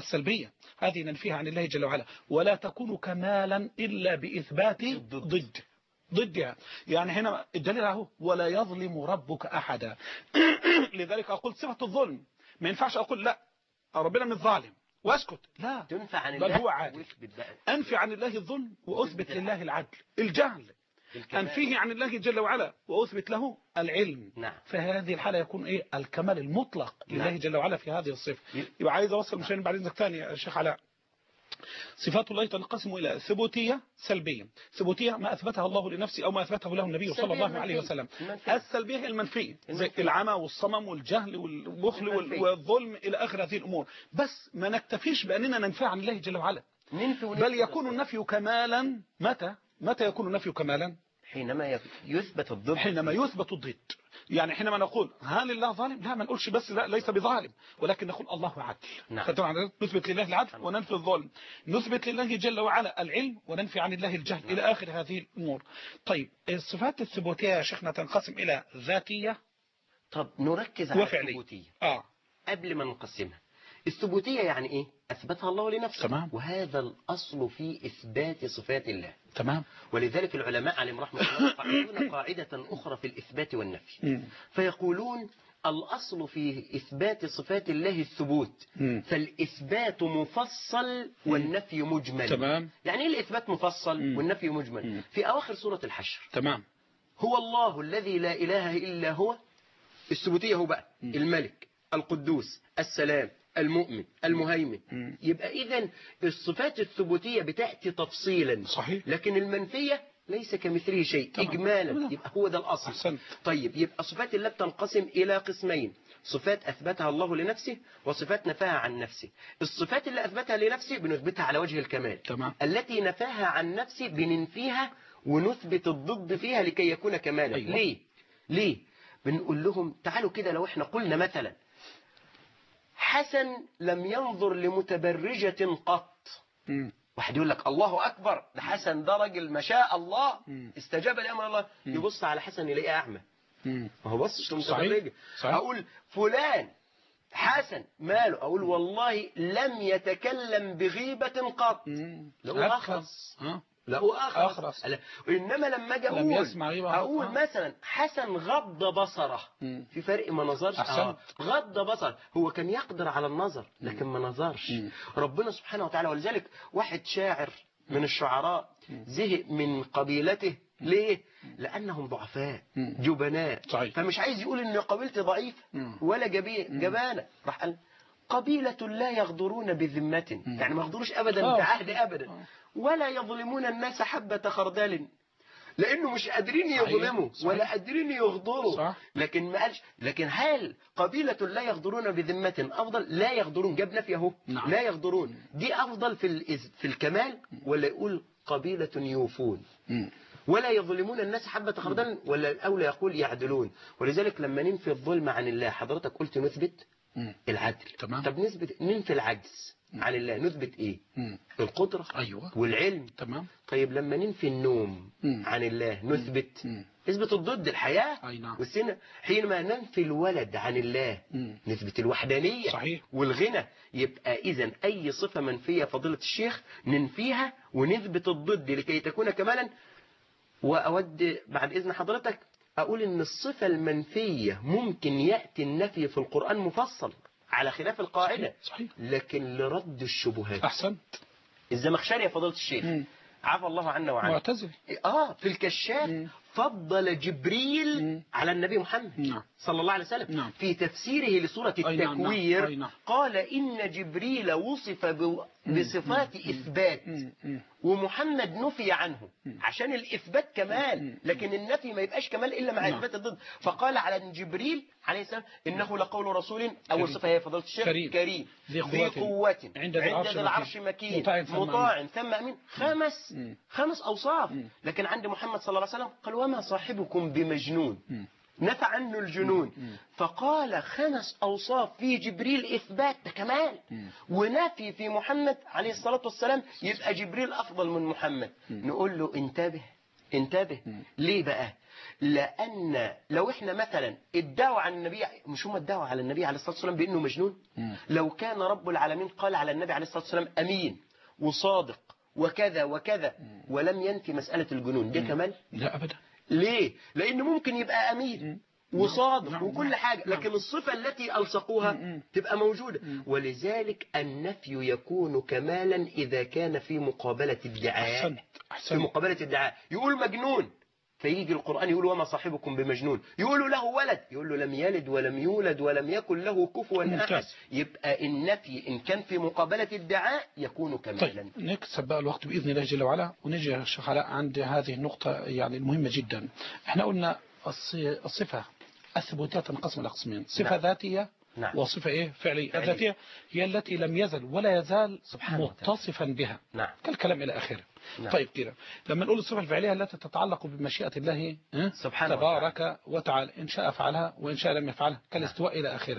هذه ننفيها عن الله جل وعلا، ولا تكون كمالا الا باثبات ضدها. يعني هنا الدليل اهو ولا يظلم ربك احدا. لذلك اقول صفه الظلم ما ينفعش اقول لا ربنا مش ظالم واسكت، لا تنفع عن بل الله هو عادل. أنفي عن الله الظلم وأثبت لله العدل. الجهل أنفيه عن الله جل وعلا وأثبت له العلم. نعم. فهذه الحالة يكون الكمال المطلق لله جل وعلا في هذه الصفة. يبقى عايز أوصل مشان بعد إذنك ثاني يا شيخ علاء. صفات الله تنقسم إلى ثبوتية سلبية. ثبوتية ما أثبتها الله لنفسه أو ما أثبته له النبي صلى الله عليه وسلم. السلبية المنفية زي العمى والصمم والجهل والبخل والظلم إلى آخر هذه الأمور. بس ما نكتفيش بأننا ننفع عن الله جل وعلا، بل يكون النفي كمالا. متى يكون النفي كمالا؟ حينما يثبت الضد. حينما يثبت الضد. يعني حينما نقول هل الله ظالم؟ لا ما نقولش بس لا ليس بظالم، ولكن نقول الله عدل. نعم. نثبت لله العدل وننفي الظلم، نثبت لله جل وعلا العلم وننفي عن الله الجهل. نعم. إلى آخر هذه الأمور. طيب الصفات الثبوتية يا شيخنا تنقسم إلى ذاتية. طب نركز على الثبوتية قبل ما نقسمها. الثبوتية يعني إيه؟ أثبتها الله لنفسه. تمام. وهذا الأصل في إثبات صفات الله. تمام. ولذلك العلماء عليهم رحمة الله يقولون قاعدة أخرى في الإثبات والنفي. فيقولون الأصل في إثبات صفات الله الثبوت. فالإثبات مفصل والنفي مجمل. تمام. يعني إيه الإثبات مفصل والنفي مجمل؟ في أواخر سورة الحشر. تمام. هو الله الذي لا إله إلا هو. الثبوتية هو بقى الملك القدوس السلام المؤمن المهيمن. يبقى إذن الصفات الثبوتية بتأتي تفصيلا. صحيح. لكن المنفية ليس كمثله شيء. إجمالا. يبقى هو ده الأصل. أحسنت. طيب يبقى صفات الله تنقسم إلى قسمين: صفات أثبتها الله لنفسه وصفات نفاها عن نفسه. الصفات اللي أثبتها لنفسه بنثبتها على وجه الكمال. تمام. التي نفاها عن نفسه بننفيها ونثبت الضد فيها لكي يكون كمالا. أيوة. ليه؟ بنقول لهم تعالوا كده لو احنا قلنا مثلا حسن لم ينظر لمتبرجة قط. واحد يقول لك الله أكبر ده حسن ده راجل ما شاء الله استجاب لأمر الله. يبص على حسن يلاقيه أعمى. ما هو بصش لمتبرجة. أقول فلان حسن ماله؟ أقول والله لم يتكلم بغيبة قط. لو أخص له أخرس. أخرس. إنما لما أجي لم يسمع يبقى أقول مثلا حسن غض بصره، في فرق ما نظرش. غض بصر، هو كان يقدر على النظر لكن ما نظرش. ربنا سبحانه وتعالى. ولذلك واحد شاعر من الشعراء زهق من قبيلته. ليه؟ لأنهم ضعفاء جبناء، فمش عايز يقول إن قبيلتي ضعيفة ولا جبانة. راح قال قبيلة لا يغدرون بذمة، يعني ما يغدروش أبدا بعهد أبدا، ولا يظلمون الناس حبة خردل، لأنه مش قادرين يظلموا ولا قادرين يغدروا. لكن ما قالش. لكن هل قبيلة لا يغدرون بذمة أفضل؟ لا يغدرون، جاب نفي اهو. لا يغدرون دي أفضل في الكمال، ولا يقول قبيلة يوفون ولا يظلمون الناس حبة خردل، ولا الأولى يقول يعدلون؟ ولذلك لما ننفي الظلم عن الله، حضرتك قلت نثبت العدل. طب ننفي العجز عن الله، نثبت ايه؟ القدرة والعلم. طيب لما ننفي النوم عن الله نثبت نثبت الضد، الحياة والسنة. حينما ننفي الولد عن الله نثبت الوحدانية والغنى. يبقى إذن أي صفة منفية فضيلة الشيخ ننفيها ونثبت الضد لكي تكون كمالا. وأود بعد إذن حضرتك أقول إن الصفة المنفية ممكن يأتي النفي في القرآن مفصل على خلاف القاعدة، لكن لرد الشبهات. أحسنت. الزمخشري يا فضيلة الشيخ عفى الله عنا وعنه، معتزل. في الكشاف فضل جبريل على النبي محمد صلى الله عليه وسلم. في تفسيره لسورة التكوير قال إن جبريل وصف بصفات إثبات ومحمد نفي عنه عشان الإثبات كمال، لكن النفي ما يبقاش كمال إلا مع إثبات الضد. فقال على جبريل عليه السلام إنه لقول رسول، أول صفة هي فضيلة الشيخ كريم ذي قوة عند العرش مكين مطاع ثم أمين. خمس أوصاف. لكن عند محمد صلى الله عليه وسلم قال وما صاحبكم بمجنون، نفى عنه الجنون. فقال 5 أوصاف في جبريل إثبات كمال، ونفي في محمد عليه الصلاة والسلام، يبقى جبريل أفضل من محمد. نقول له انتبه. ليه بقى؟ لأن لو احنا مثلا ادعوا عن النبي، مش هم ادعوا على النبي عليه الصلاة والسلام بأنه مجنون؟ لو كان رب العالمين قال على النبي عليه الصلاة والسلام أمين وصادق وكذا وكذا ولم ينفي مسألة الجنون، ده كمال؟ لا أبدا. ليه؟ لأنه ممكن يبقى أمين وصادق وكل حاجة، لكن الصفة التي ألصقوها تبقى موجودة. ولذلك النفي يكون كمالا إذا كان في مقابلة الدعاء. في مقابلة الدعاء يقول مجنون، فيجي القرآن يقول وما صاحبكم بمجنون، يقول له ولد، يقول له لم يلد ولم يولد ولم يكن له كفوا أحد. يبقى النفي إن كان في مقابلة الدعاء يكون كمالا. طيب نكسب بقى الوقت بإذن الله جل وعلا، ونجي يا شيخ علاء عند هذه النقطة يعني المهمة جدا. احنا قلنا الصفة الثبوتية تنقسم إلى قسمين، صفة ذاتية وصفة فعلية. الذاتية هي التي لم يزل ولا يزال متصفا بها كالكلام إلى آخره. طيب كده لما نقول الصفة الفعلية التي تتعلق بمشيئة الله سبحانه تبارك وتعالى، إن شاء فعلها وإن شاء لم يفعلها كالاستواء إلى آخره.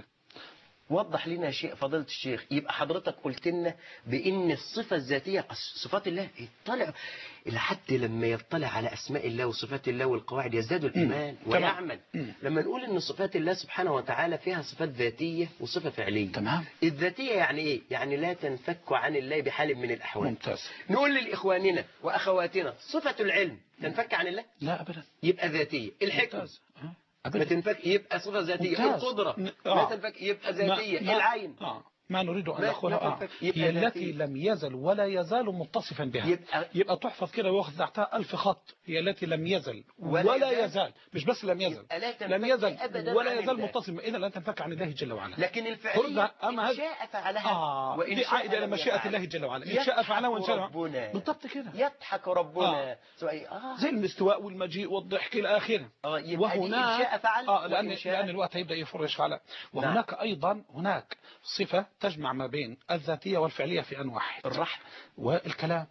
وضح لنا شيء فضيلة الشيخ. يبقى حضرتك قلت لنا بأن الصفة الذاتية صفات الله يطلع لحد لما يطلع على أسماء الله وصفات الله والقواعد يزداد الإيمان ويعمل. لما نقول أن صفات الله سبحانه وتعالى فيها صفات ذاتية وصفة فعلية. الذاتية يعني إيه؟ يعني لا تنفك عن الله بحال من الأحوال. ممتاز. نقول لإخواننا وأخواتنا صفة العلم تنفك عن الله؟ لا أبدا. يبقى ذاتية. الحكمة ما تنفك يبقى صفة ذاتية. القدرة ما تنفك يبقى ذاتية. العين ما نريد أن نقولها هي التي لم يزل ولا يزال متصفا بها. يبقى تحفظ كده ويأخذ تحتها 1000 خط. هي التي لم يزل ولا يزال، مش بس لم يزل، لم يزل ولا يزال متصفا، إذا لا تنفك عن الله جل وعلا. لكن الفعلية إن شاء فعلها وإن شاء عائدة إلى مشيئة الله جل وعلا. إن شاء فعلها وإن شاء بالضبط كده. يضحك ربنا زي الاستواء والمجيء والضحك إلى آخره. وهناك لأن الوقت هيبدأ يفرش على. وهناك أيضا صفة تجمع ما بين الذاتية والفعلية في أن واحد. الرحمة والكلام.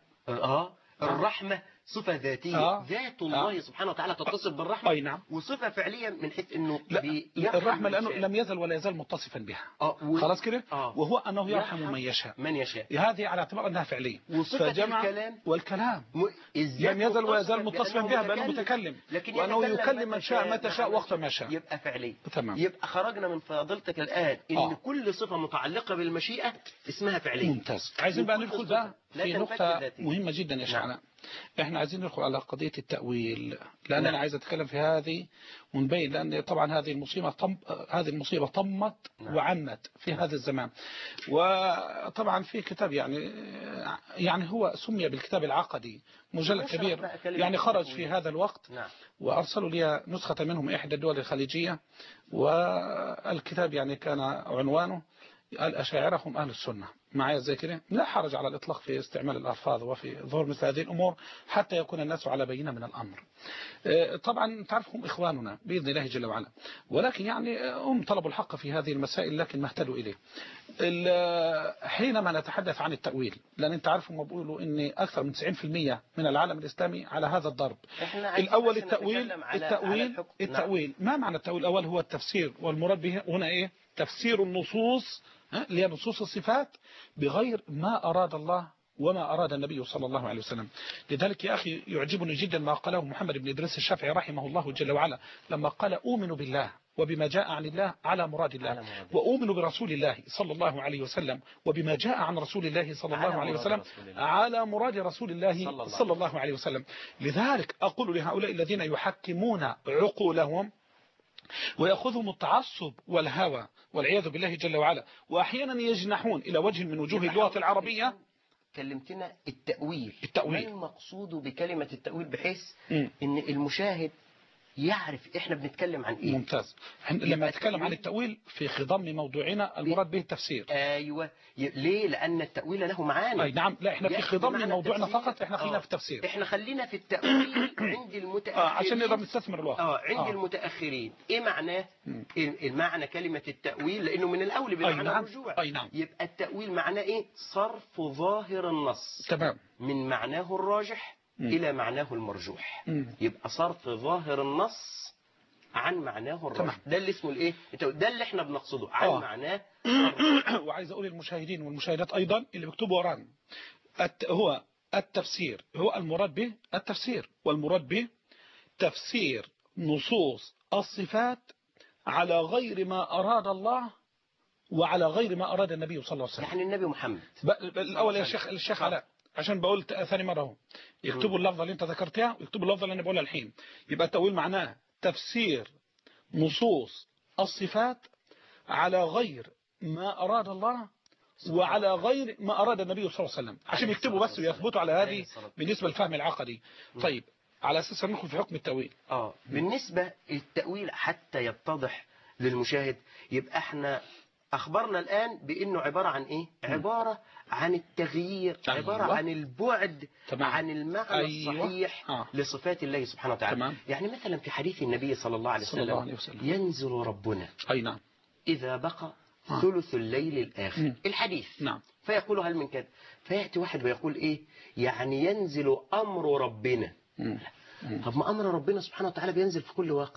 الرحمة صفة ذاتية. ذات الله سبحانه وتعالى تتصف بالرحمة. أي نعم. وصفة فعلية من حيث أنه الرحمة لأنه لم يزل ولا يزال متصفا بها. خلاص كده. وهو أنه يرحم من يشاء. هذه على اعتبار أنها فعلية. وصفة الكلام والكلام لم يزل ويزال متصفا بها بأنه متكلم، وأنه يكلم من شاء متى شاء وقت ما شاء. يبقى فعلية. تمام. يبقى خرجنا من فضيلتك الآن إن كل صفة متعلقة بالمشيئة اسمها فعلية. ممتاز. عايزين بقى ندخل بقى في نقطة مهمة جدا يا شيخنا. احنا عايزين ندخل على قضية التأويل، لأن نعم. أنا عايز أتكلم في هذه ونبين، لأن طبعا هذه المصيبة طمت نعم. وعمت في هذا الزمان. وطبعا في كتاب يعني هو سمي بالكتاب العقدي، مجلد نشرح كبير بقى كلمة يعني خرج التأويل. في هذا الوقت. نعم. وأرسلوا لي نسخة منهم إحدى الدول الخليجية، والكتاب يعني كان عنوانه الأشاعرة هم أهل السنة. معايا زي كده، لا حرج على الإطلاق في استعمال الألفاظ وفي ظهور مثل هذه الأمور حتى يكون الناس على بينة من الأمر. طبعا تعرف هم إخواننا بإذن الله جل وعلا، ولكن يعني هم طلبوا الحق في هذه المسائل لكن ما اهتدوا إليه. حينما نتحدث عن التأويل، لأن أنت عارف هم بيقولوا إن أكثر من 90% من العالم الإسلامي على هذا الضرب. الأول التأويل ما معنى التأويل؟ الأول هو التفسير، والمراد به هنا إيه؟ تفسير النصوص اللي هي نصوص الصفات بغير ما أراد الله وما أراد النبي صلى الله عليه وسلم. لذلك يا أخي يعجبني جدا ما قاله محمد بن إدريس الشافعي رحمه الله جل وعلا لما قال أؤمن بالله وبما جاء عن الله على مراد الله، وأؤمن برسول الله صلى الله عليه وسلم وبما جاء عن رسول الله صلى الله عليه وسلم على مراد رسول الله صلى الله عليه وسلم. لذلك أقول لهؤلاء الذين يحكمون عقولهم ويأخذهم التعصب والهوى والعياذ بالله جل وعلا، وأحيانا يجنحون إلى وجه من وجوه اللغة العربية. كلمتنا التأويل. ما المقصود بكلمة التأويل بحيث إن المشاهد يعرف إحنا بنتكلم عن إيه؟ ممتاز. لما نتكلم عن التأويل في خضم موضوعنا المراد به التفسير. أيوة. ليه؟ لأن التأويل له معاني. أي نعم. لا إحنا في خضم موضوعنا فقط، إحنا خلينا في التفسير. إحنا خلينا في التأويل عند المتأخرين عشان نقدر نستثمر الوقت. عند المتأخرين إيه معناه؟ المعنى كلمة التأويل لأنه من الأول بمعنى الرجوع. أي نعم. يبقى التأويل معناه إيه؟ صرف ظاهر النص. تمام. من معناه الراجح إلى معناه المرجوح. يبقى صرف ظاهر النص عن معناه الراجح. ده اللي اسمه الايه؟ ده اللي احنا بنقصده عن معناه. وعايز اقول للمشاهدين والمشاهدات ايضا اللي بيكتبوا ورانا، هو التفسير هو المراد به التفسير، والمراد به تفسير نصوص الصفات على غير ما اراد الله وعلى غير ما اراد النبي صلى الله عليه وسلم. يعني النبي محمد الاول يا شيخ الشيخ علاء، عشان بقول ثاني مرة اهو، يكتبوا اللفظة اللي انت ذكرتها ويكتبوا اللفظة اللي انا بقولها الحين. يبقى التأويل معناه تفسير نصوص الصفات على غير ما أراد الله وعلى غير ما أراد النبي صلى الله عليه وسلم، عشان يكتبوا بس ويثبتوا على هذه بالنسبة للفهم العقدي. طيب على أساس ندخل في حكم التأويل. بالنسبة للتأويل حتى يتضح للمشاهد، يبقى احنا أخبرنا الآن بأنه عبارة عن إيه؟ عبارة عن التغيير. عبارة عن البعد عن المعنى الصحيح لصفات الله سبحانه وتعالى. يعني مثلا في حديث النبي صلى الله عليه وسلم ينزل ربنا أي نعم إذا بقى ثلث الليل الآخر. الحديث نعم. فيقول هل من كذا، فيأتي واحد ويقول إيه؟ يعني ينزل أمر ربنا. طب ما أمر ربنا سبحانه وتعالى بينزل في كل وقت.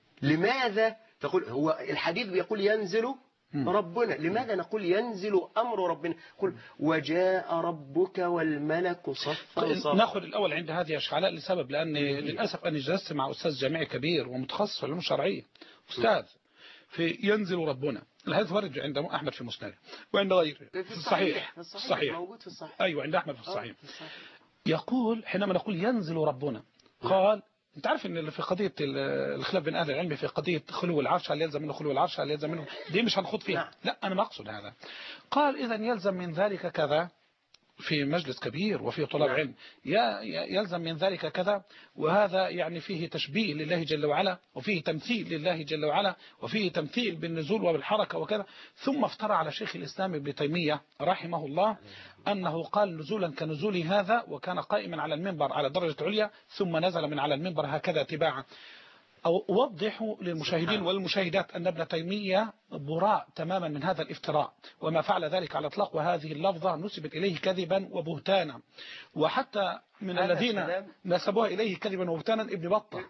لماذا تقول هو الحديث بيقول ينزل ربنا، لماذا نقول ينزل أمر ربنا؟ قل وجاء ربك والملك صفا صفا. ناخذ الأول عند هذه يا شيخ علاء لسبب، لأن للأسف أنا جلست مع أستاذ جامعي كبير ومتخصص في العلوم الشرعية، أستاذ في ينزل ربنا. الحديث ورد عند أحمد في المسند وعند غيره في الصحيح موجود في الصحيح. أيوة عند أحمد في الصحيح. يقول حينما نقول ينزل ربنا قال انت عارف ان في قضيه الخلاف بين اهل العلم في قضيه خلو العرش، هل يلزم منه خلو العرش، هل يلزم منه دي مش هنخوض فيها. لا انا ما اقصد هذا. قال اذا يلزم من ذلك كذا في مجلس كبير وفيه طلاب علم، يلزم من ذلك كذا، وهذا يعني فيه تشبيه لله جل وعلا وفيه تمثيل لله جل وعلا وفيه تمثيل بالنزول وبالحركة وكذا. ثم افترى على شيخ الإسلام ابن تيمية رحمه الله أنه قال نزولا كنزول هذا، وكان قائما على المنبر على درجة عليا ثم نزل من على المنبر هكذا تباعا. أوضح للمشاهدين والمشاهدات أن ابن تيمية براء تماما من هذا الافتراء وما فعل ذلك على الإطلاق، وهذه اللفظة نسبت إليه كذبا وبهتانا، وحتى من الذين نسبوها إليه كذبا وبهتانا ابن بطة.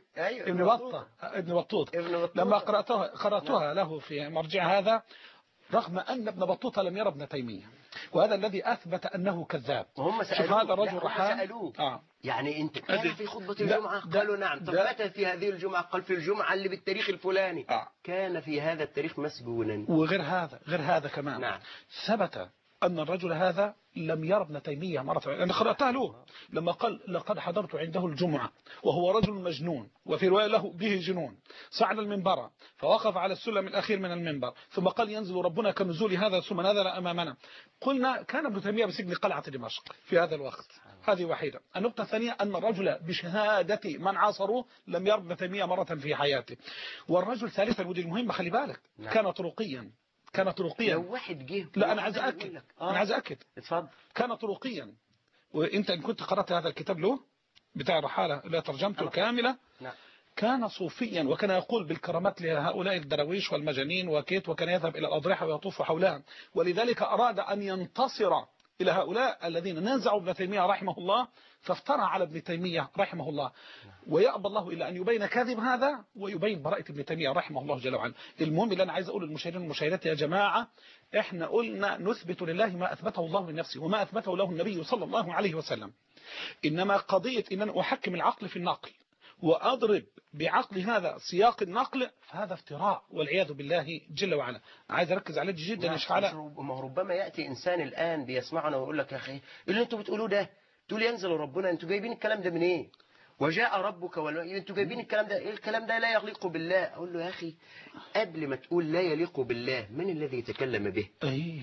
ابن بطوط لما قرأتها له في مرجع هذا، رغم أن ابن بطوطة لم يرى ابن تيمية، وهذا الذي أثبت أنه كذاب. وهم سألوه هذا الرجل سألوه يعني أنت كان في خطبة الجمعة؟ قالوا نعم. طب متى في هذه الجمعة؟ قال في الجمعة اللي بالتاريخ الفلاني. كان في هذا التاريخ مسجونا. وغير هذا غير هذا كمان. نعم. ثبت أن الرجل هذا لم يرى ابن تيمية مرة. أنا قرأتها له لما قال لقد حضرت عنده الجمعة وهو رجل مجنون، وفي رواية له به جنون، صعد المنبر فوقف على السلم الأخير من المنبر ثم قال ينزل ربنا كنزول هذا ثم نزل أمامنا. قلنا كان ابن تيمية بسجن قلعة دمشق في هذا الوقت. هذه واحدة. النقطة الثانية أن الرجل بشهادة من عاصروه لم يرى ابن تيمية مرة في حياته. والرجل ثالثا، ودي المهمة خلي بالك، كان طرقيا. كان طرقيا. لو واحد جه لا أنا عايز أأكد. أنا عايز أأكد. اتفضل. كان طرقيا. وانت ان كنت قرأت هذا الكتاب له بتاع الرحالة لا ترجمته كاملة. نعم. كان صوفيا وكان يقول بالكرامات لهؤلاء الدراويش والمجانين وكيت، وكان يذهب إلى الأضرحة ويطوف حولها، ولذلك أراد أن ينتصر إلى هؤلاء الذين نازعوا ابن تيمية رحمه الله، فافترى على ابن تيمية رحمه الله، ويأبى الله إلا أن يبين كاذب هذا ويبين براءة ابن تيمية رحمه الله جل وعلا. المهم اللي أنا عايز أقول للمشاهدين والمشاهدات يا جماعة، احنا قلنا نثبت لله ما أثبته الله لنفسه وما أثبته له النبي صلى الله عليه وسلم. إنما قضية إن أنا أحكم العقل في النقل وأضرب بعقل هذا سياق النقل، فهذا افتراء والعياذ بالله جل وعلا. عايز أركز عليه جدا. ما ربما يأتي إنسان الآن بيسمعنا ويقول لك يا أخي اللي أنتوا بتقولوه ده، تقول ينزل ربنا، أنتوا جايبين الكلام ده من إيه؟ وجاء ربك أنتوا جايبين الكلام ده إيه؟ الكلام ده لا يليق بالله. أقول له يا أخي قبل ما تقول لا يليق بالله، من الذي تكلم به؟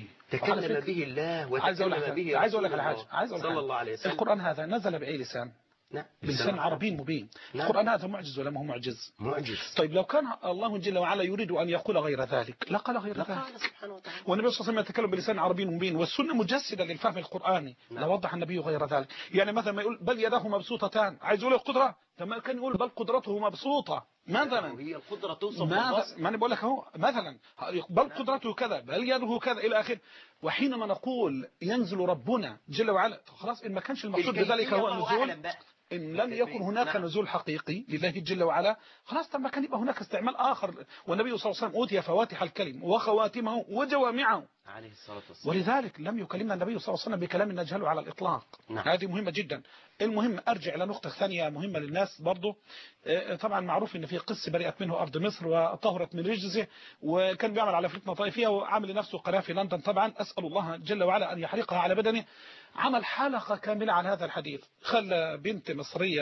تكلم به الله وتكلم به عايز أقول لك على حاجة. صلى الله عليه وسلم. القرآن هذا نزل بأي لسان؟ بلسان عربي مبين. القرآن هذا معجز ولا ما هو معجز؟ معجز. طيب لو كان الله جل وعلا يريد أن يقول غير ذلك لقال غير ذلك. والنبي صلى الله عليه وسلم يتكلم بلسان عربي مبين، والسنة مجسدة للفهم القرآني. لوضح النبي غير ذلك. يعني مثلا ما يقول بل يداه مبسوطتان، عايز يقول القدرة، لما كان يقول بل قدرته مبسوطة مثلا. هي القدرة توصف بالبسط. ما أنا بقول لك اهو مثلا بل قدرته كذا بل يده كذا إلى آخره. وحينما نقول ينزل ربنا جل وعلا، خلاص إن ما كانش المقصود بذلك هو النزول، إن لم يكن هناك نزول حقيقي لله جل وعلا، خلاص طب ما كان يبقى هناك استعمال آخر. والنبي صلى الله عليه وسلم أوتي فواتح الكلم وخواتمه وجوامعه عليه الصلاة والسلام، ولذلك لم يكلمنا النبي صلى الله عليه وسلم بكلام نجهله على الإطلاق. هذه مهمة جدا. المهم أرجع إلى نقطة ثانية مهمة للناس برضو. طبعا معروف إن في قس برئت منه أرض مصر وطهرت من رجزه، وكان بيعمل على فتنة طائفية وعمل لنفسه قناة في لندن. طبعا أسأل الله جل وعلا أن يحرقها على بدنه. عمل حلقة كاملة عن هذا الحديث، خلى بنت مصرية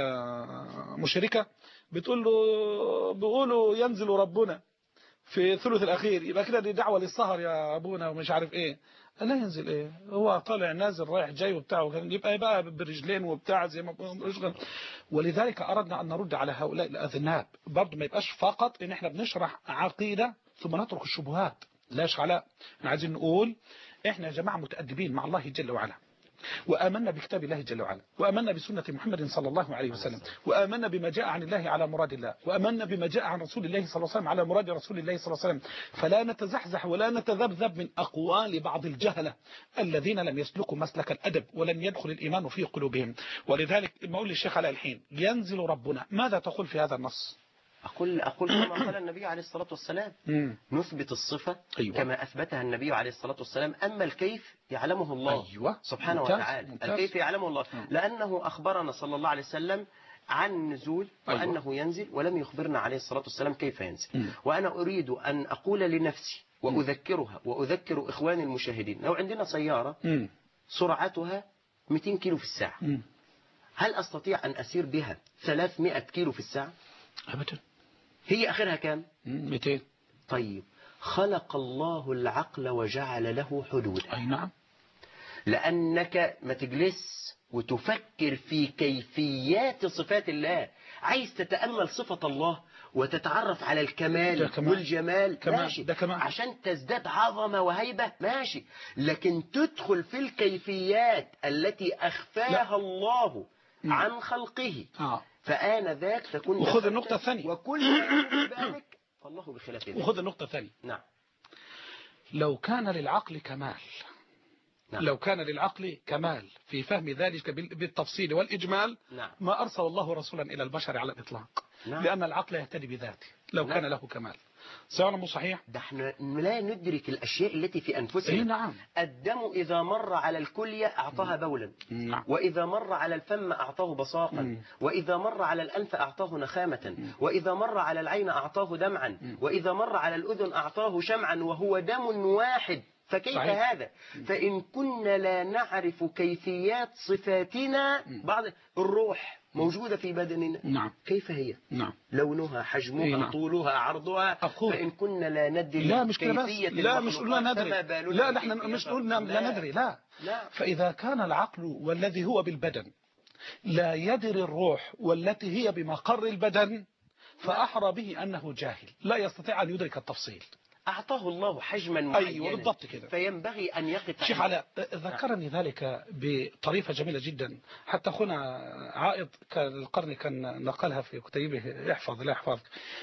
مشركة بيقولوا ينزل ربنا في الثلث الأخير، يبقى كده دي دعوة للسهر يا أبونا ومش عارف إيه. لا ينزل إيه، هو طالع نازل رايح جاي وبتاعه، يبقى بقى برجلين وبتاع زي ما بيقولوا. ولذلك أردنا أن نرد على هؤلاء الأذناب برضه، ما يبقاش فقط إن إحنا بنشرح عقيدة ثم نترك الشبهات. لاش علاء، احنا عايزين نقول إحنا يا جماعة متأدبين مع الله جل وعلا، وآمنا بكتاب الله جل وعلا، وآمنا بسنة محمد صلى الله عليه وسلم، وآمنا بما جاء عن الله على مراد الله، وآمنا بما جاء عن رسول الله صلى الله عليه وسلم على مراد رسول الله صلى الله عليه وسلم. فلا نتزحزح ولا نتذبذب من أقوال بعض الجهلة الذين لم يسلكوا مسلك الأدب ولم يدخل الإيمان في قلوبهم. ولذلك ما أقول للشيخ علاء الحين ينزل ربنا، ماذا تقول في هذا النص؟ أقول كما قال النبي عليه الصلاة والسلام، نثبت الصفة كما أثبتها النبي عليه الصلاة والسلام، أما الكيف يعلمه الله سبحانه وتعالى. الكيف يعلمه الله، لأنه أخبرنا صلى الله عليه وسلم عن النزول وأنه ينزل، ولم يخبرنا عليه الصلاة والسلام كيف ينزل. وأنا أريد أن أقول لنفسي وأذكرها وأذكر إخواني المشاهدين، لو عندنا سيارة سرعتها 200 كيلو في الساعة، هل أستطيع أن أسير بها 300 كيلو في الساعة؟ أبدا. هي آخرها كام؟ 200. طيب خلق الله العقل وجعل له حدود. أي نعم. لأنك ما تجلس وتفكر في كيفيات صفات الله، عايز تتأمل صفة الله وتتعرف على الكمال والجمال، ماشي، عشان تزداد عظمة وهيبة، ماشي، لكن تدخل في الكيفيات التي أخفاها الله عن خلقه، فآن ذاك تكون. وخذ النقطة الثانية، وكل ما بالك فالله بخلاف ذلك. وخذ النقطة الثانية. نعم. لو كان للعقل كمال، لو كان للعقل كمال في فهم ذلك بالتفصيل والإجمال، ما أرسل الله رسولا إلى البشر على الإطلاق، لأن العقل يهتدي بذاته لو كان له كمال. سواء مو صحيح؟ ده احنا لا ندرك الأشياء التي في أنفسنا. نعم. الدم إذا مر على الكلية أعطاها بولا، وإذا مر على الفم أعطاه بصاقا، وإذا مر على الأنف أعطاه نخامة، وإذا مر على العين أعطاه دمعا، وإذا مر على الأذن أعطاه شمعا، وهو دم واحد فكيف صحيح. هذا؟ فإن كنا لا نعرف كيفيات صفاتنا، بعض الروح موجودة في بدننا، نعم. كيف هي؟ نعم. لونها، حجمها، نعم. طولها، عرضها. أقول. فإن كنا لا ندري لا مش كده بس، كيفية لا مش قلنا المخلوقات ندري، فما بالنا لا بكيفية نحن مش قلنا الرب. لا ندري، لا. لا. فإذا كان العقل والذي هو بالبدن لا يدري الروح والتي هي بمقر البدن، فأحرى به أنه جاهل لا يستطيع أن يدرك التفصيل. أعطاه الله حجما معينا. أيوة بالضبط كده. فينبغي أن يقف. شيخ علاء ذكرني ذلك بطريفة جميلة جدا، حتى أخونا عائض القرن كان نقلها في كتيبه احفظ لا يحفظك،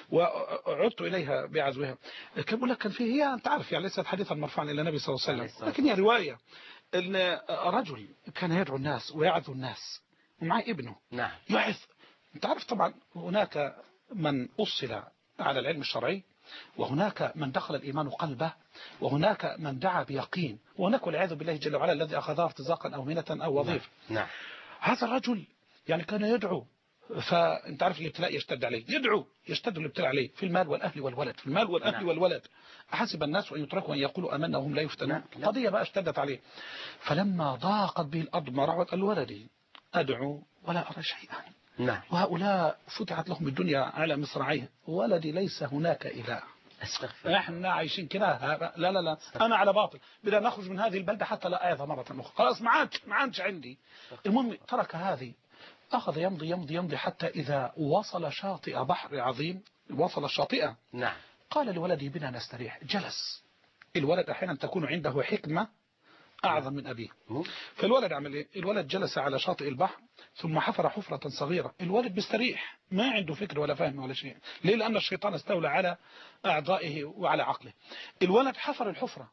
وعدت إليها بعزوها. كان يقول لك كان فيه، هي أنت عارف يعني ليست حديثا مرفوعا إلى النبي صلى الله عليه وسلم، لكن هي رواية. إن رجل كان يدعو الناس ويعظ الناس ومعه ابنه. نعم. يعظ. أنت عارف طبعا هناك من أصل على العلم الشرعي، وهناك من دخل الإيمان قلبه، وهناك من دعا بيقين، وهناك والعياذ بالله جل وعلا الذي أخذها ارتزاقا أو مهنة أو وظيفة. نعم. هذا الرجل يعني كان يدعو، فأنت عارف الابتلاء يشتد عليه، يدعو يشتد الابتلاء عليه في المال والأهل والولد، في المال والأهل نعم. والولد. أحسب الناس أن يتركوا أن يقولوا آمنا وهم لا يفتنون. نعم. قضية بقى اشتدت عليه، فلما ضاقت به الأرض ما رحت قال ولدي أدعو ولا أرى شيئا. نعم. وهؤلاء فتحت لهم الدنيا على مصراعيها، ولدي ليس هناك إله. استغفر. احنا عايشين كده، لا لا لا انا على باطل، بدنا نخرج من هذه البلده حتى لا اعظ مره اخرى، خلاص ما عادش عندي. المهم ترك هذه، اخذ يمضي يمضي يمضي حتى اذا وصل شاطئ بحر عظيم، وصل الشاطئه. نعم. قال لولده بنا نستريح، جلس. الولد احيانا تكون عنده حكمه اعظم من ابيه. فالولد عمل ايه؟ الولد جلس على شاطئ البحر ثم حفر حفرة صغيرة. الولد بيستريح، ما عنده فكر ولا فهم ولا شيء. ليه؟ لأن الشيطان استولى على أعضائه وعلى عقله. الولد حفر الحفرة،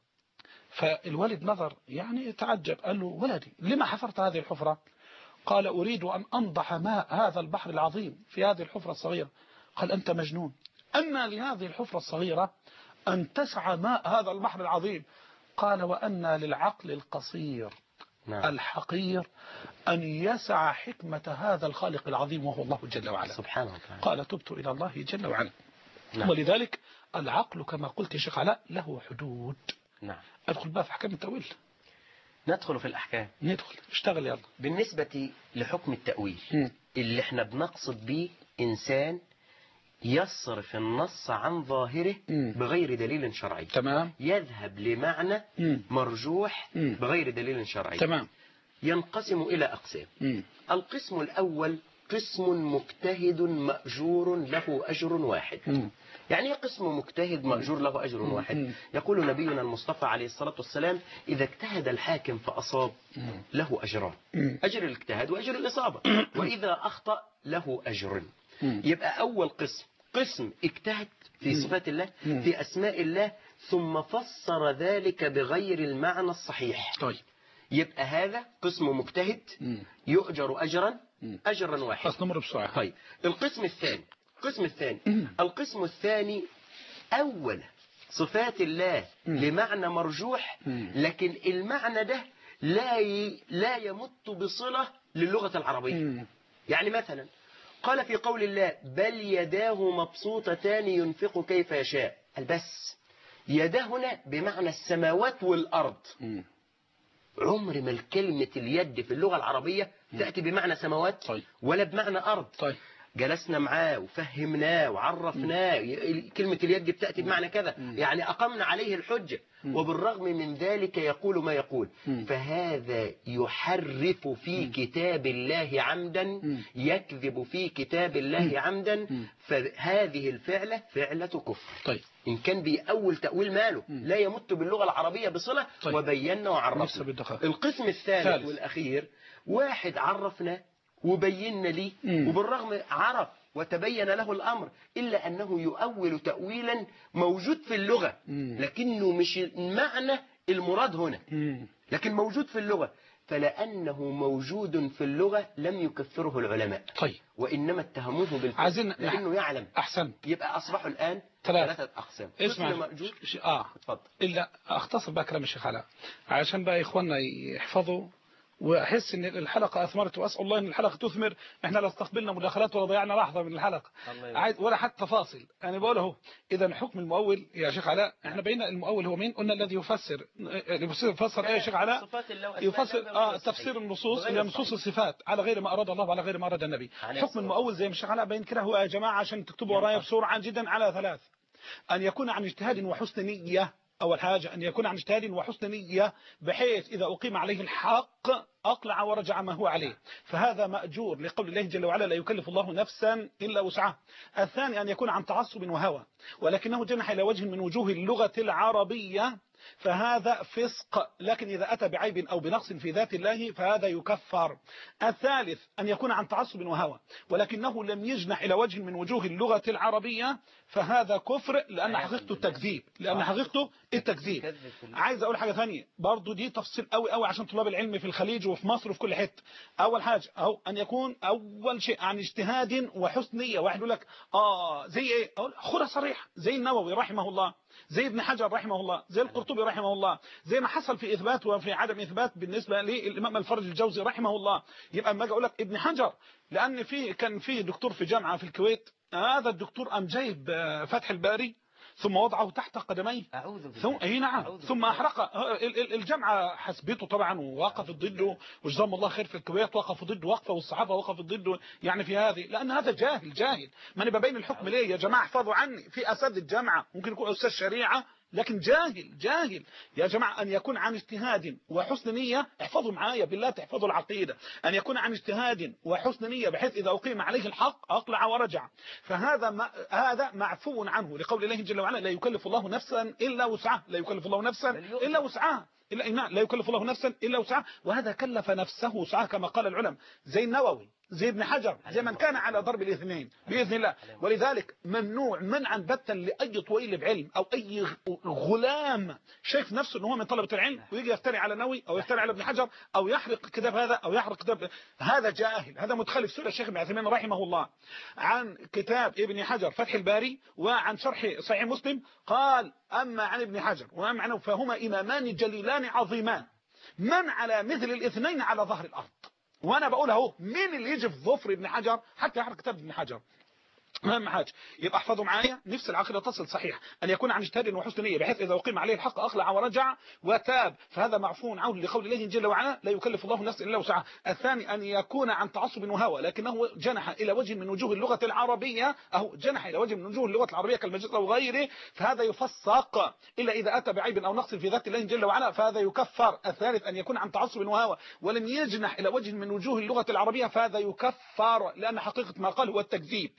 فالولد نظر يعني تعجب، قال له ولدي لما حفرت هذه الحفرة؟ قال أريد أن أنضح ماء هذا البحر العظيم في هذه الحفرة الصغيرة. قال أنت مجنون، أما لهذه الحفرة الصغيرة أن تسعى ماء هذا البحر العظيم. قال وأن للعقل القصير الحقير أن يسع حكمة هذا الخالق العظيم وهو الله جل وعلا سبحانه وتعالى. قال تبت إلى الله جل وعلا. ولذلك العقل كما قلت يا شيخ علاء له حدود. نعم. أدخل بقى في أحكام التأويل. ندخل في الأحكام. ندخل اشتغل يلا. بالنسبة لحكم التأويل اللي احنا بنقصد به إنسان يصرف النص عن ظاهره بغير دليل شرعي. تمام. يذهب لمعنى مرجوح بغير دليل شرعي. تمام. ينقسم إلى أقسام. القسم الأول قسم مجتهد مأجور له أجر واحد. يعني قسم مجتهد مأجور له أجر واحد. يقول نبينا المصطفى عليه الصلاة والسلام إذا اجتهد الحاكم فأصاب له أجران، أجر الاجتهاد وأجر الإصابة، وإذا أخطأ له أجر. يبقى أول قسم اجتهد في صفات الله، في أسماء الله، ثم فسر ذلك بغير المعنى الصحيح. طيب. يبقى هذا قسم مجتهد يؤجر أجرا واحد. بس نمر بسرعة. طيب. القسم الثاني أول صفات الله لمعنى مرجوح، لكن المعنى ده لا يمت بصلة للغة العربية. يعني مثلا قال في قول الله بل يداه مبسوطتان ينفق كيف يشاء، بس يده هنا بمعنى السماوات والأرض. عمر ما الكلمة اليد في اللغة العربية تأتي بمعنى سماوات ولا بمعنى أرض. جلسنا معاه وفهمناه وعرفناه كلمة اليد بتأتي بمعنى كذا، يعني أقمنا عليه الحجة، وبالرغم من ذلك يقول ما يقول. فهذا يحرف في كتاب الله عمدا، يكذب في كتاب الله عمدا، فهذه الفعلة فعلة كفر. طيب. إن كان بأول تأويل ماله لا يمت باللغة العربية بصلة. وبينا وعرفنا. القسم الثالث والأخير واحد عرفنا وبينا لي، وبالرغم عرف وتبين له الأمر، إلا أنه يؤول تأويلا موجود في اللغة، لكنه مش المعنى المراد هنا، لكن موجود في اللغة. فلأنه موجود في اللغة لم يكفره العلماء. طيب. وإنما اتهموه بالكفر لأنه يعلم. أحسن. يبقى أصبحوا الآن 3 أقسام. اسمع. اتفضل. إلا أختصر بقى كلام الشيخ علاء عشان بقى إخواننا يحفظوا واحس ان الحلقه اثمرت، واسال الله ان الحلقه تثمر. احنا لا استقبلنا مداخلات ولا ضيعنا لحظه من الحلقه ولا حتى فاصل. انا بقول اهو، اذا حكم المؤول يا شيخ علاء، احنا بينا المؤول هو مين؟ قلنا الذي يفسر ايه يا شيخ علاء؟ يفسر تفسير النصوص اللي نصوص الصفات على غير ما اراد الله وعلى غير ما اراد النبي. حكم المؤول زي ما الشيخ علاء بين كده هو يا جماعه عشان تكتبوا ورايا بسرعه جدا على ثلاث: أن يكون عن اجتهاد وحسن نية. أول حاجة أن يكون عن اجتهاد وحسن نية، بحيث إذا أقيم عليه الحق أقلع ورجع ما هو عليه، فهذا مأجور لقول الله جل وعلا: لا يكلف الله نفسا إلا وسعها. الثاني أن يكون عن تعصب وهوى، ولكنه جنح إلى وجه من وجوه اللغة العربية، فهذا فسق، لكن إذا أتى بعيب أو بنقص في ذات الله فهذا يكفر. الثالث أن يكون عن تعصب وهوى، ولكنه لم يجنح إلى وجه من وجوه اللغة العربية، فهذا كفر، لأن حقيقته التكذيب، لأن حقيقته التكذيب. عايز أقول حاجة ثانية برضو، دي تفصيل قوي قوي عشان طلاب العلم في الخليج وفي مصر وفي كل حتة. أول حاجة أو أن يكون أول شيء عن اجتهاد وحسن نية. واحد يقول لك زي إيه؟ أقول خذها صريح، زي النووي رحمه الله، زي ابن حجر رحمه الله، زي القرطبي رحمه الله، زي ما حصل في إثبات وفي عدم إثبات بالنسبة للإمام الفرج الجوزي رحمه الله. يبقى اما اجي اقول لك ابن حجر، لأن كان في دكتور في جامعة في الكويت، هذا الدكتور قام جايب فتح الباري ثم وضعه تحت قدميه، ثم أحرق الجامعة حسبته طبعا ووقفت ضده، وجزاهم الله خير في الكويت وقفوا ضده وقفة، والصحافة وقفوا ضده يعني في هذه، لأن هذا جاهل. ما أنا ببين الحكم ليه يا جماعة؟ احفظوا عني، في أساتذة الجامعة ممكن يكون أستاذ شريعة لكن جاهل يا جماعة. أن يكون عن اجتهاد وحسن نية، احفظوا معايا بالله تحفظوا العقيدة، أن يكون عن اجتهاد وحسن نية بحيث إذا أقيم عليه الحق أقلع ورجع، هذا معفو عنه لقول الله جل وعلا: لا يكلف الله نفسا إلا وسعها، لا يكلف الله نفسا إلا وسعها، لا يكلف الله نفسا إلا وسعها، وهذا كلف نفسه وسعها كما قال العلماء، زي النووي، زي ابن حجر، زي من كان على ضرب الاثنين بإذن الله. ولذلك ممنوع منعا باتا لأي طويل بعلم أو أي غلام شايف نفسه أنه هو من طلبة العلم ويجي يفتري على نووي أو يفتري على ابن حجر أو يحرق كتاب هذا أو يحرق كتاب هذا، جاهل، هذا متخلف. سورة الشيخ ابن عثيمين رحمه الله عن كتاب ابن حجر فتح الباري وعن شرح صحيح مسلم قال: أما عن ابن حجر وأما عنه فهما إمامان جليلان عظيمان، من على مثل الاثنين على ظهر الأرض. وانا بقول اهو، مين اللي يجي في ظفر ابن حجر حتى يحرق كتاب ابن حجر؟ اهم حاجه يبقى احفظوا معايا، نفس العقيده تصل صحيح، ان يكون عن اجتهاد وحسن نيه بحيث اذا اقيم عليه الحق اخلع ورجع وتاب، فهذا معفو عنه لقول الله جل وعلا: لا يكلف الله نفسا الا وسعها. الثاني ان يكون عن تعصب وهوى، لكنه جنح الى وجه من وجوه اللغه العربيه، او جنح الى وجه من وجوه اللغه العربيه كالمجاز او غيره، فهذا يفسق الا اذا اتى بعيب او نقص في ذات الله جل وعلا، فهذا يكفر. الثالث ان يكون عن تعصب وهوى ولم يجنح الى وجه من وجوه اللغه العربيه، فهذا يكفر، لان حقيقه ما قال هو التكذيب،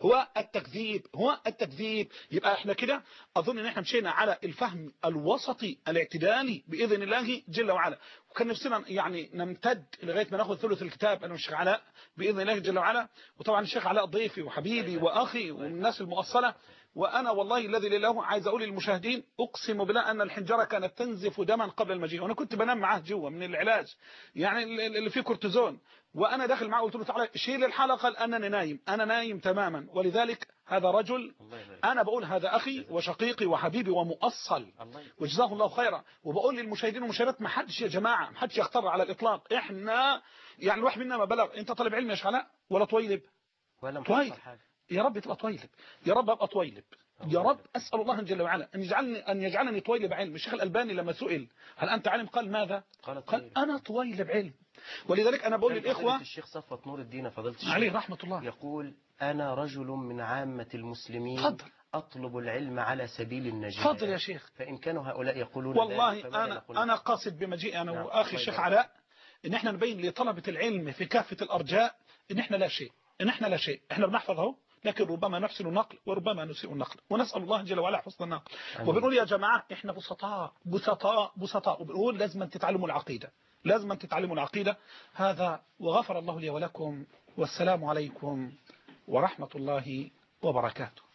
هو التكذيب. يبقى احنا كده اظن ان احنا مشينا على الفهم الوسطي الاعتدالي باذن الله جل وعلا، وكان نفسنا يعني نمتد لغايه ما ناخذ ثلث الكتاب انا والشيخ علاء باذن الله جل وعلا. وطبعا الشيخ علاء ضيفي وحبيبي واخي ومن الناس المؤصله، وانا والله الذي لله عايز اقول للمشاهدين اقسم بالله ان الحنجره كانت تنزف دما قبل المجيء، وانا كنت بنام معاه جوه من العلاج يعني اللي فيه كورتيزون، وانا داخل معاه قلت له: تعالى شيل الحلقه لانني نايم، انا نايم تماما. ولذلك هذا رجل انا بقول هذا اخي وشقيقي وحبيبي ومؤصل وجزاه الله خيرا. وبقول للمشاهدين والمشاهدات ما حدش يا جماعه، ما حدش يختار على الاطلاق، احنا يعني الواحد منا ما بلغ. انت طالب علم يا شيخ علاء ولا طويلب؟ ولا طويلب. يا رب تبقى طويلب، يا رب ابقى طويلب، يا رب. اسال الله جل وعلا ان يجعلني طويلب علم. الشيخ الالباني لما سئل: هل انت عالم؟ قال: ماذا؟ قال: انا طويلب علم. ولذلك انا بقول للاخوه، الشيخ صفوت نور الدين فضيله الشيخ عليه رحمه الله يقول: انا رجل من عامه المسلمين، فضل. أطلب العلم على سبيل النجاة. فضل يا شيخ. فإن كانوا هؤلاء يقولون والله أنا قاصد بمجيء أنا وأخي الشيخ علاء إن إحنا نبين لطلبة العلم في كافة الأرجاء إن إحنا لا شيء، إحنا بنحفظه، لكن ربما نحسن النقل وربما نسيء النقل، ونسأل الله جل وعلا حسن النقل. وبنقول يا جماعة إحنا بسطاء، وبنقول لازم تتعلموا العقيدة، هذا. وغفر الله لي ولكم، والسلام عليكم ورحمة الله وبركاته.